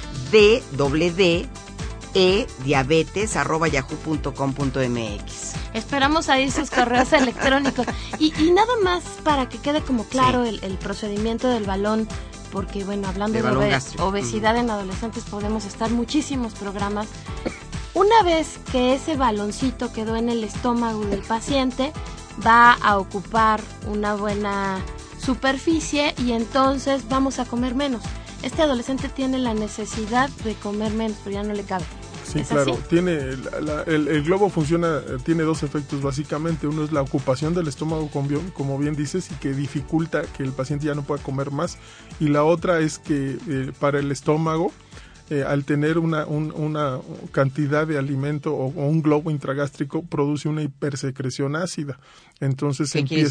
diabetes@yahoo.com.mx. Esperamos ahí sus correos electrónicos. Y nada más para que quede como claro, sí, el procedimiento del balón, porque bueno, hablando de obesidad en adolescentes podemos estar muchísimos programas. Una vez que ese baloncito quedó en el estómago del paciente, va a ocupar una buena superficie y entonces vamos a comer menos. Este adolescente tiene la necesidad de comer menos, pero ya no le cabe. Sí, claro. Así? Tiene el globo funciona, tiene dos efectos básicamente. Uno es la ocupación del estómago, como bien dices, y que dificulta que el paciente ya no pueda comer más. Y la otra es que para el estómago al tener una cantidad de alimento o un globo intragástrico, produce una hipersecreción ácida. Entonces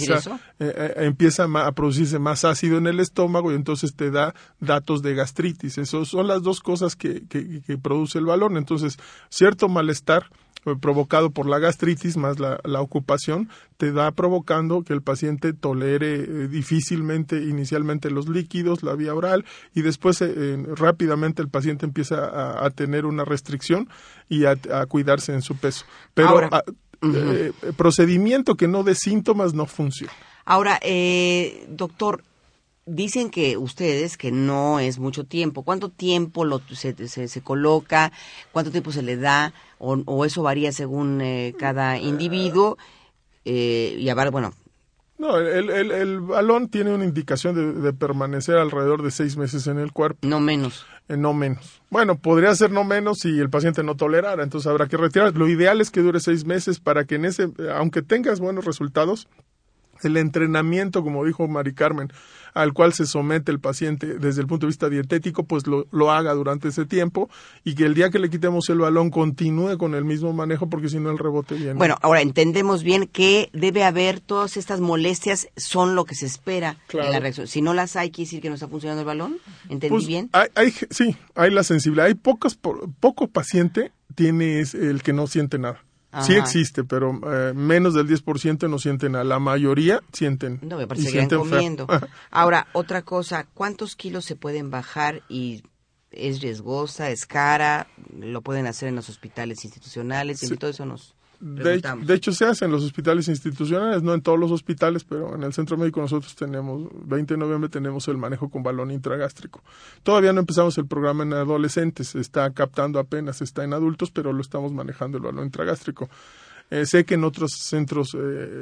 empieza a producirse más ácido en el estómago y entonces te da datos de gastritis. Esas son las dos cosas que produce el balón. Entonces, cierto malestar provocado por la gastritis más la ocupación te da provocando que el paciente tolere difícilmente inicialmente los líquidos, la vía oral, y después rápidamente el paciente empieza a tener una restricción y a cuidarse en su peso. Pero ahora, procedimiento que no dé síntomas no funciona. Ahora, doctor, dicen que ustedes que no es mucho tiempo. ¿Cuánto tiempo se coloca? ¿Cuánto tiempo se le da? ¿O eso varía según cada individuo? Y a ver, bueno. No, el balón tiene una indicación de permanecer alrededor de 6 meses en el cuerpo. No menos. No menos. Bueno, podría ser no menos si el paciente no tolerara, entonces habrá que retirar. Lo ideal es que dure 6 meses para que aunque tengas buenos resultados, el entrenamiento, como dijo Mari Carmen, al cual se somete el paciente desde el punto de vista dietético, pues lo haga durante ese tiempo y que el día que le quitemos el balón continúe con el mismo manejo porque si no el rebote viene. Bueno, ahora entendemos bien que debe haber todas estas molestias, son lo que se espera en la reacción. Si no las hay, ¿quiere decir que no está funcionando el balón? ¿Entendí bien? Sí, hay la sensibilidad. Hay poco paciente tiene el que no siente nada. Ajá. Sí existe, pero menos del 10% no sienten nada. La mayoría sienten. No, me parece que seguirán comiendo. Ahora, otra cosa, ¿cuántos kilos se pueden bajar y es riesgosa, es cara? ¿Lo pueden hacer en los hospitales institucionales? Sí. Y todo eso nos preguntamos. De hecho, se hace en los hospitales institucionales, no en todos los hospitales, pero en el Centro Médico nosotros tenemos, 20 de noviembre tenemos el manejo con balón intragástrico. Todavía no empezamos el programa en adolescentes, está captando apenas, está en adultos, pero lo estamos manejando el balón intragástrico. Sé que en otros centros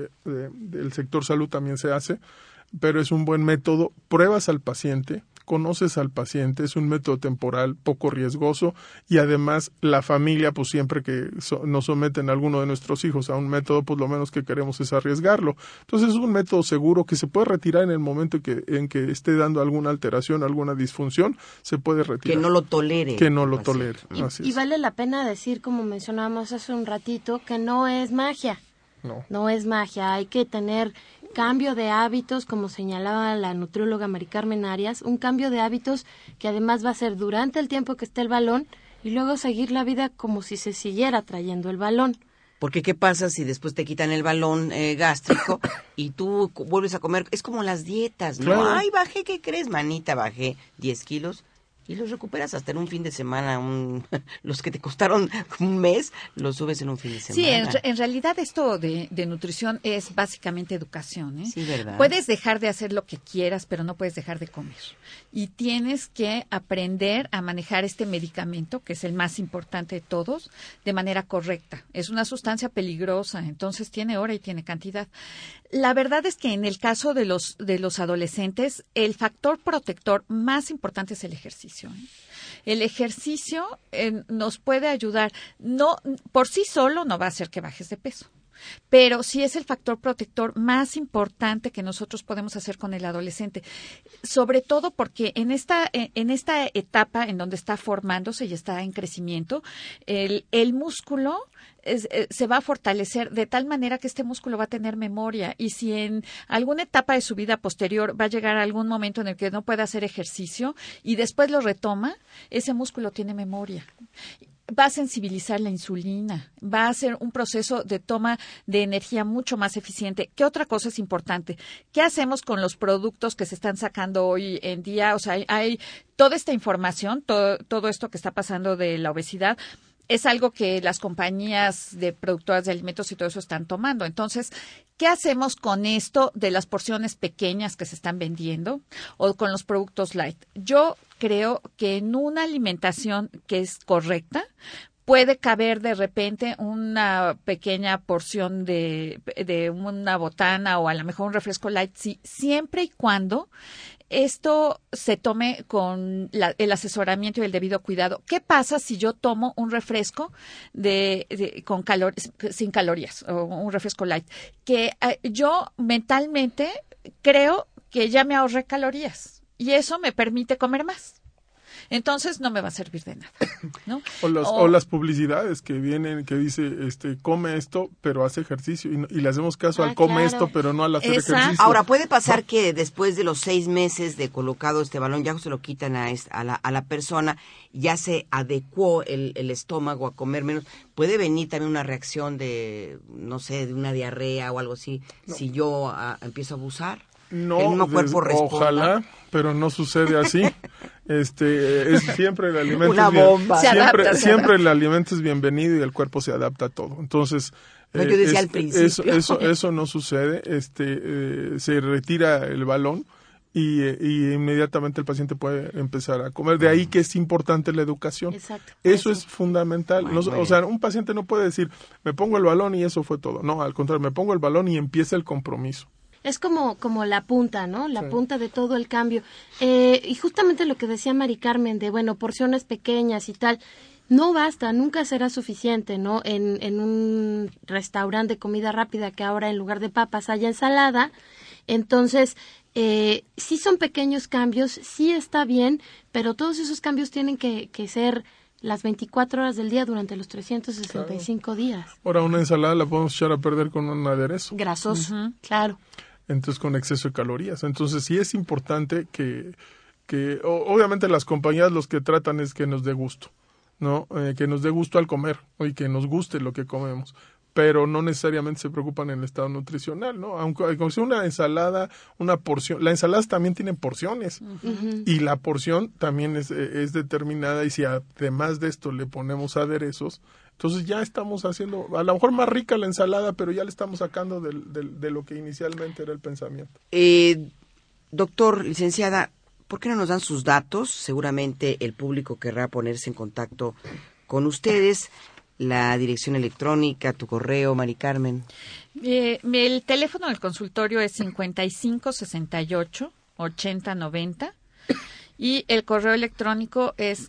del sector salud también se hace, pero es un buen método. Pruebas al paciente, conoces al paciente, es un método temporal poco riesgoso y además la familia, pues siempre que nos someten a alguno de nuestros hijos a un método, pues lo menos que queremos es arriesgarlo. Entonces es un método seguro que se puede retirar en el momento en que esté dando alguna alteración, alguna disfunción, se puede retirar. Que no lo tolere. Que no lo tolere. Y vale la pena decir, como mencionábamos hace un ratito, que no es magia. No es magia, hay que tener cambio de hábitos, como señalaba la nutrióloga Mari Carmen Arias, un cambio de hábitos que además va a ser durante el tiempo que esté el balón y luego seguir la vida como si se siguiera trayendo el balón. Porque ¿qué pasa si después te quitan el balón gástrico y tú vuelves a comer? Es como las dietas, ¿no? Claro. Ay, bajé, ¿qué crees, manita? Bajé 10 kilos. Y los recuperas hasta en un fin de semana. Los que te costaron un mes, los subes en un fin de semana. Sí, en realidad esto de nutrición es básicamente educación, ¿eh? Sí, ¿verdad? Puedes dejar de hacer lo que quieras, pero no puedes dejar de comer. Y tienes que aprender a manejar este medicamento, que es el más importante de todos, de manera correcta. Es una sustancia peligrosa, entonces tiene hora y tiene cantidad. La verdad es que en el caso de los adolescentes, el factor protector más importante es el ejercicio. El ejercicio nos puede ayudar. No, por sí solo no va a hacer que bajes de peso, pero sí es el factor protector más importante que nosotros podemos hacer con el adolescente, sobre todo porque en esta etapa en donde está formándose y está en crecimiento, el músculo se va a fortalecer de tal manera que este músculo va a tener memoria, y si en alguna etapa de su vida posterior va a llegar a algún momento en el que no puede hacer ejercicio y después lo retoma, ese músculo tiene memoria. Va a sensibilizar la insulina, va a hacer un proceso de toma de energía mucho más eficiente. ¿Qué otra cosa es importante? ¿Qué hacemos con los productos que se están sacando hoy en día? O sea, hay toda esta información, todo esto que está pasando de la obesidad, es algo que las compañías de productoras de alimentos y todo eso están tomando. Entonces, ¿qué hacemos con esto de las porciones pequeñas que se están vendiendo o con los productos light? Yo creo que en una alimentación que es correcta puede caber de repente una pequeña porción de una botana o a lo mejor un refresco light, sí, siempre y cuando esto se tome con el asesoramiento y el debido cuidado. ¿Qué pasa si yo tomo un refresco sin calorías o un refresco light? Que yo mentalmente creo que ya me ahorré calorías y eso me permite comer más. entonces no me va a servir de nada, ¿no? O las publicidades que vienen, que dice, come esto, pero hace ejercicio, y le hacemos caso al come claro. esto, pero no al hacer ejercicio. Ahora, puede pasar que después de los 6 meses de colocado este balón, ya se lo quitan a la persona, ya se adecuó el estómago a comer menos. Puede venir también una reacción de, no sé, de una diarrea o algo así, si yo empiezo a abusar. No, el mismo cuerpo responda. Ojalá, pero no sucede así. Es siempre el alimento una bomba. Siempre el alimento es bienvenido y el cuerpo se adapta a todo. Entonces, yo decía al principio. Eso no sucede. Se retira el balón y inmediatamente el paciente puede empezar a comer. De ahí que es importante la educación. Exacto. Eso es fundamental. Bueno. O sea, un paciente no puede decir, me pongo el balón y eso fue todo. No, al contrario, me pongo el balón y empieza el compromiso. Es como la punta, ¿no? La punta de todo el cambio. Y justamente lo que decía Mari Carmen de, porciones pequeñas y tal, no basta, nunca será suficiente, ¿no? En un restaurante de comida rápida que ahora en lugar de papas haya ensalada, entonces, sí son pequeños cambios, sí está bien, pero todos esos cambios tienen que ser las 24 horas del día durante los 365 días. Ahora, una ensalada la podemos echar a perder con un aderezo. Grasoso, claro. Entonces, con exceso de calorías. Entonces, sí es importante que obviamente las compañías los que tratan es que nos dé gusto, ¿no? Que nos dé gusto al comer y que nos guste lo que comemos, pero no necesariamente se preocupan en el estado nutricional, ¿no? Aunque sea una ensalada, una porción, las ensaladas también tienen porciones, y la porción también es determinada, y si además de esto le ponemos aderezos, entonces ya estamos haciendo, a lo mejor más rica la ensalada, pero ya le estamos sacando de lo que inicialmente era el pensamiento. Doctor, licenciada, ¿por qué no nos dan sus datos? Seguramente el público querrá ponerse en contacto con ustedes. La dirección electrónica, tu correo, Mari Carmen. El teléfono del consultorio es 5568-8090 y el correo electrónico es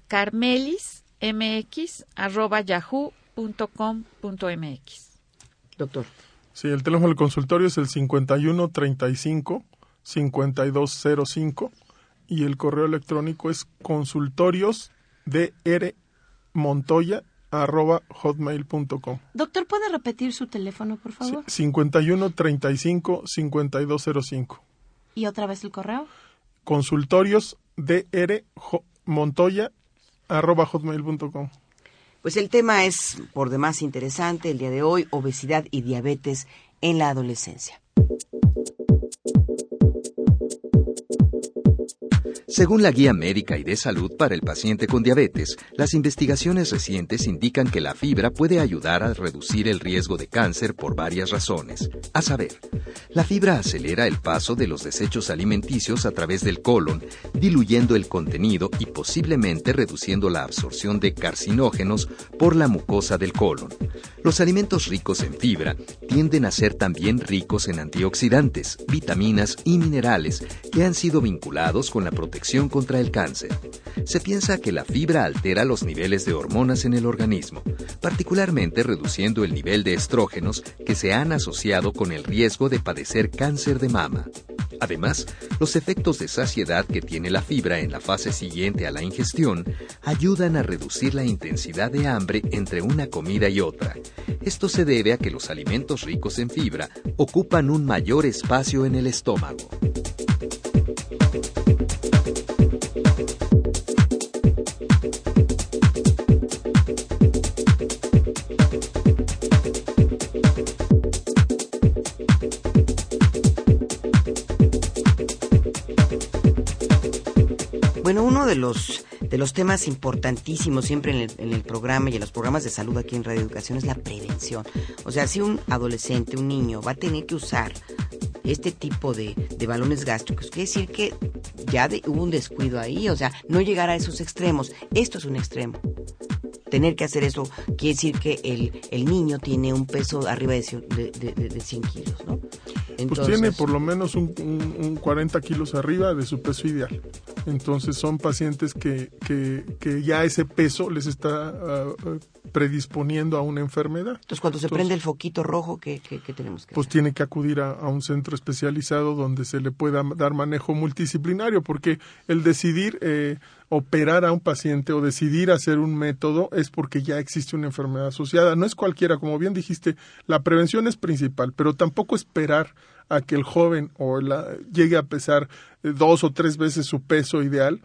carmelismx@yahoo.com.mx. Doctor. Sí, el teléfono del consultorio es el 5135-5205 y el correo electrónico es consultoriosdrmontoya@hotmail.com. Doctor, ¿puede repetir su teléfono, por favor? Sí, 5135-5205. ¿Y otra vez el correo? consultoriosdrmontoya@hotmail.com. Pues el tema es por demás interesante el día de hoy, obesidad y diabetes en la adolescencia. Según la Guía Médica y de Salud para el Paciente con Diabetes, las investigaciones recientes indican que la fibra puede ayudar a reducir el riesgo de cáncer por varias razones. A saber, la fibra acelera el paso de los desechos alimenticios a través del colon, diluyendo el contenido y posiblemente reduciendo la absorción de carcinógenos por la mucosa del colon. Los alimentos ricos en fibra tienden a ser también ricos en antioxidantes, vitaminas y minerales que han sido vinculados con la protección contra el cáncer. Se piensa que la fibra altera los niveles de hormonas en el organismo, particularmente reduciendo el nivel de estrógenos que se han asociado con el riesgo de padecer cáncer de mama. Además, los efectos de saciedad que tiene la fibra en la fase siguiente a la ingestión ayudan a reducir la intensidad de hambre entre una comida y otra. Esto se debe a que los alimentos ricos en fibra ocupan un mayor espacio en el estómago. Bueno, uno de los temas importantísimos siempre en el programa y en los programas de salud aquí en Radio Educación es la prevención. O sea, si un adolescente, un niño va a tener que usar este tipo de balones gástricos, quiere decir que ya hubo un descuido ahí, o sea, no llegar a esos extremos. Esto es un extremo. Tener que hacer eso quiere decir que el niño tiene un peso arriba de 100 kilos, ¿no? Entonces, pues tiene por lo menos un 40 kilos arriba de su peso ideal. Entonces son pacientes que ya ese peso les está predisponiendo a una enfermedad. Entonces, cuando se prende el foquito rojo, ¿qué tenemos que hacer? Pues tiene que acudir a un centro especializado donde se le pueda dar manejo multidisciplinario, porque el decidir operar a un paciente o decidir hacer un método es porque ya existe una enfermedad asociada. No es cualquiera, como bien dijiste, la prevención es principal, pero tampoco esperar a que el joven llegue a pesar 2 o 3 veces su peso ideal.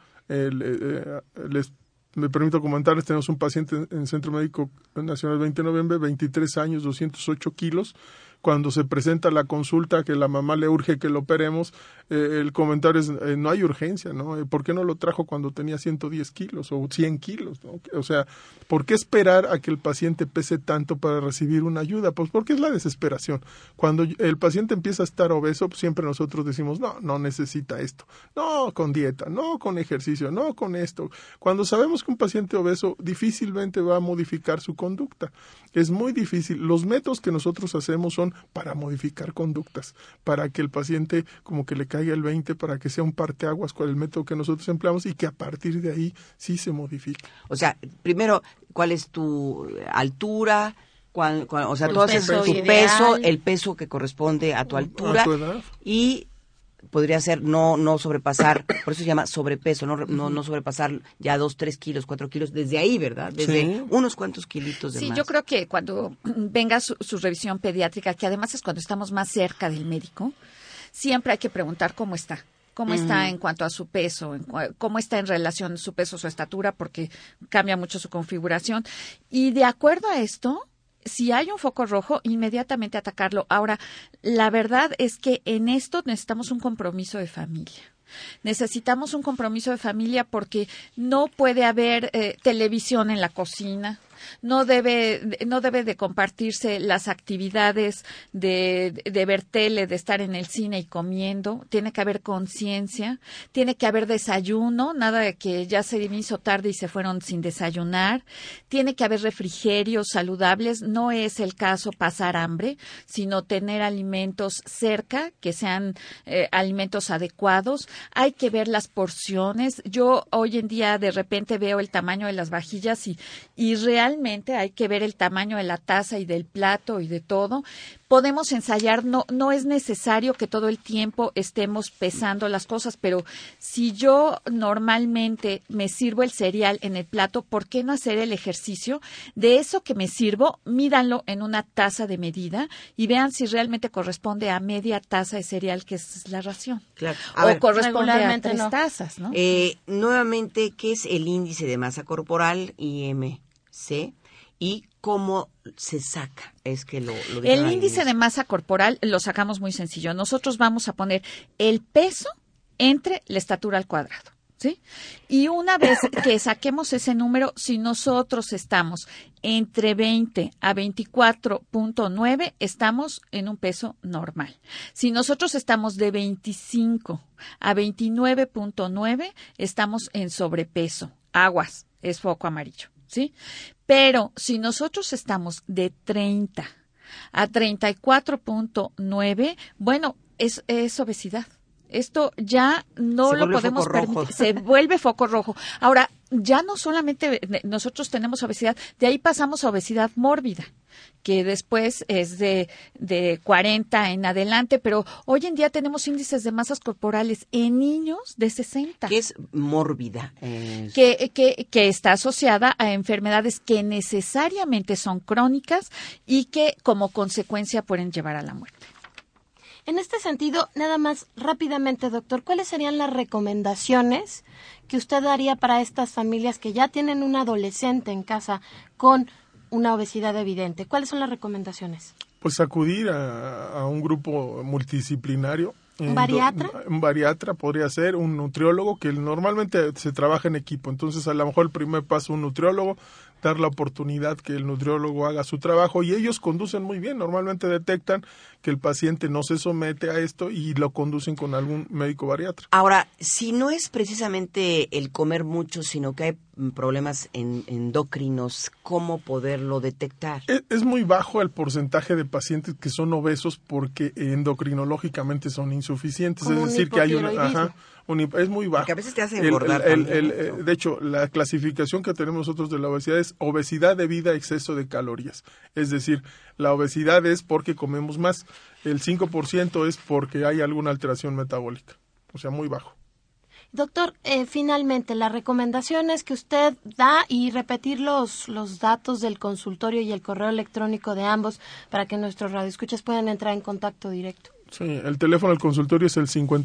Me permito comentarles, tenemos un paciente en el Centro Médico Nacional 20 de noviembre, 23 años, 208 kilos. Cuando se presenta la consulta que la mamá le urge que lo operemos, el comentario es, no hay urgencia, ¿no? ¿Por qué no lo trajo cuando tenía 110 kilos o 100 kilos? ¿No? O sea, ¿por qué esperar a que el paciente pese tanto para recibir una ayuda? Pues porque es la desesperación. Cuando el paciente empieza a estar obeso, pues siempre nosotros decimos, no necesita esto. No con dieta, no con ejercicio, no con esto. Cuando sabemos que un paciente obeso difícilmente va a modificar su conducta. Es muy difícil. Los métodos que nosotros hacemos son para modificar conductas, para que el paciente como que le caiga el 20, para que sea un parteaguas con el método que nosotros empleamos y que a partir de ahí sí se modifique. O sea, primero, ¿cuál es tu altura? O sea, tú haces tu peso, el peso que corresponde a tu altura, a tu edad. Y podría ser no sobrepasar, por eso se llama sobrepeso, no sobrepasar ya 2, 3 kilos, 4 kilos, desde ahí, ¿verdad? Desde unos cuantos kilitos de más. Sí, yo creo que cuando venga su revisión pediátrica, que además es cuando estamos más cerca del médico, siempre hay que preguntar cómo está. Cómo está en cuanto a su peso, cómo está en relación su peso, su estatura, porque cambia mucho su configuración. Y de acuerdo a esto, si hay un foco rojo, inmediatamente atacarlo. Ahora, la verdad es que en esto necesitamos un compromiso de familia. Necesitamos un compromiso de familia porque no puede haber televisión en la cocina. No debe de compartirse las actividades de ver tele, de estar en el cine y comiendo. Tiene que haber conciencia, tiene que haber desayuno, nada de que ya se hizo tarde y se fueron sin desayunar. Tiene que haber refrigerios saludables. No es el caso pasar hambre, sino tener alimentos cerca, que sean alimentos adecuados. Hay que ver las porciones. Yo hoy en día de repente veo el tamaño de las vajillas y realmente hay que ver el tamaño de la taza y del plato y de todo. Podemos ensayar, no es necesario que todo el tiempo estemos pesando las cosas, pero si yo normalmente me sirvo el cereal en el plato, ¿por qué no hacer el ejercicio? De eso que me sirvo, mídanlo en una taza de medida y vean si realmente corresponde a media taza de cereal, que es la ración. Claro. Corresponde a 3 tazas, ¿no? Nuevamente, ¿qué es el índice de masa corporal, IMC? ¿Y cómo se saca? Es que el índice de masa corporal lo sacamos muy sencillo. Nosotros vamos a poner el peso entre la estatura al cuadrado, ¿sí? Y una vez que saquemos ese número, si nosotros estamos entre 20 a 24.9, estamos en un peso normal. Si nosotros estamos de 25 a 29.9, estamos en sobrepeso. Aguas, es foco amarillo. ¿Sí? Pero si nosotros estamos de 30 a 34.9, bueno, es obesidad. Esto ya no lo podemos permitir. Se vuelve foco rojo. Ahora, ya no solamente nosotros tenemos obesidad, de ahí pasamos a obesidad mórbida, que después es de 40 en adelante, pero hoy en día tenemos índices de masas corporales en niños de 60. ¿Qué es mórbida? Que está asociada a enfermedades que necesariamente son crónicas y que como consecuencia pueden llevar a la muerte. En este sentido, nada más rápidamente, doctor, ¿cuáles serían las recomendaciones que usted daría para estas familias que ya tienen un adolescente en casa con una obesidad evidente? ¿Cuáles son las recomendaciones? Pues acudir a un grupo multidisciplinario. ¿Un bariatra? Un bariatra podría ser, un nutriólogo, que normalmente se trabaja en equipo. Entonces, a lo mejor el primer paso, un nutriólogo, dar la oportunidad que el nutriólogo haga su trabajo, y ellos conducen muy bien. Normalmente detectan que el paciente no se somete a esto y lo conducen con algún médico bariatra. Ahora, si no es precisamente el comer mucho, sino que hay problemas endocrinos, ¿cómo poderlo detectar? Es muy bajo el porcentaje de pacientes que son obesos porque endocrinológicamente son insuficientes. Como es decir, que hay Es muy bajo. Porque a veces te hace engordar también. De hecho, la clasificación que tenemos nosotros de la obesidad es obesidad debida a exceso de calorías. Es decir, la obesidad es porque comemos más. El 5% es porque hay alguna alteración metabólica. O sea, muy bajo. Doctor, finalmente, las recomendaciones que usted da y repetir los datos del consultorio y el correo electrónico de ambos para que nuestros radioescuchas puedan entrar en contacto directo. Sí, el teléfono del consultorio es el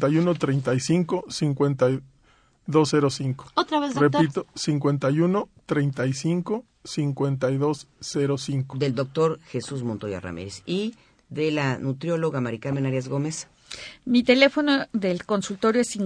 5135-5205. ¿Otra vez, doctor? Repito, 5135-5205. Del doctor Jesús Montoya Ramírez. Y de la nutrióloga Mari Carmen Arias Gómez. Mi teléfono del consultorio es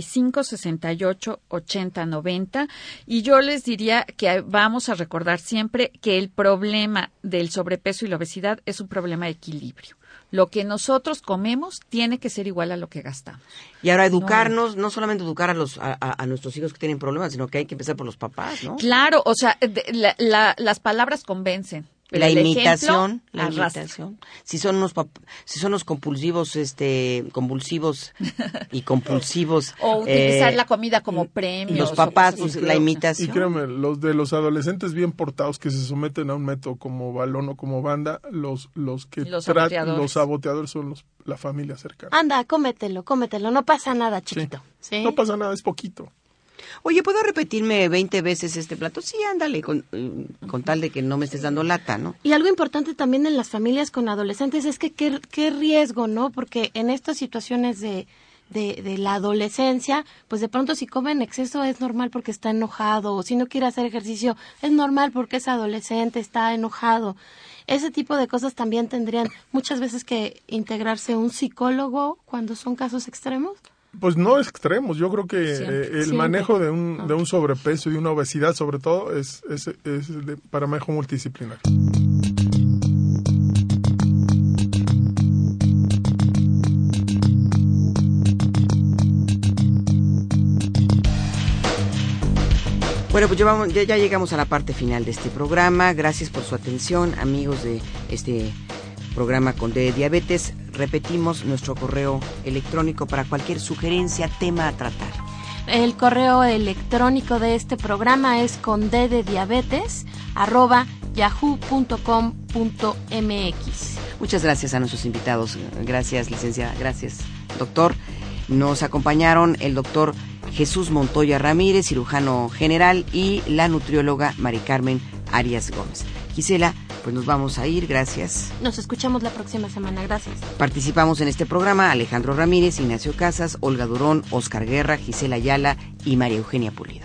55-68-80-90 y yo les diría que vamos a recordar siempre que el problema del sobrepeso y la obesidad es un problema de equilibrio. Lo que nosotros comemos tiene que ser igual a lo que gastamos. Y ahora educarnos, no solamente educar a nuestros hijos que tienen problemas, sino que hay que empezar por los papás, ¿no? Claro, o sea, las palabras convencen. La imitación. Si son los compulsivos, convulsivos y compulsivos. O utilizar la comida como premio. Los papás, pues, la imitación. Y créanme, los de los adolescentes bien portados que se someten a un método como balón o como banda, los saboteadores son la familia cercana. Anda, cómetelo, no pasa nada, chiquito. Sí. ¿Sí? No pasa nada, es poquito. Oye, ¿puedo repetirme 20 veces este plato? Sí, ándale, con tal de que no me estés dando lata, ¿no? Y algo importante también en las familias con adolescentes es que qué riesgo, ¿no? Porque en estas situaciones de la adolescencia, pues de pronto si come en exceso es normal porque está enojado, o si no quiere hacer ejercicio es normal porque es adolescente, está enojado. Ese tipo de cosas también tendrían muchas veces que integrarse un psicólogo cuando son casos extremos. Pues no extremos, yo creo que el manejo de un sobrepeso y de una obesidad sobre todo es para manejo multidisciplinario. Bueno, pues ya llegamos a la parte final de este programa. Gracias por su atención, amigos de este programa con D de diabetes. Repetimos nuestro correo electrónico para cualquier sugerencia, tema a tratar. El correo electrónico de este programa es conddediabetes@yahoo.com.mx. Muchas gracias a nuestros invitados. Gracias, licenciada. Gracias, doctor. Nos acompañaron el doctor Jesús Montoya Ramírez, cirujano general, y la nutrióloga Mari Carmen Arias Gómez. Gisela, pues nos vamos a ir, gracias. Nos escuchamos la próxima semana, gracias. Participamos en este programa Alejandro Ramírez, Ignacio Casas, Olga Durón, Oscar Guerra, Gisela Ayala y María Eugenia Pulido.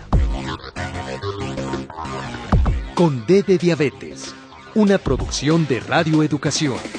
Con D de Diabetes, una producción de Radio Educación.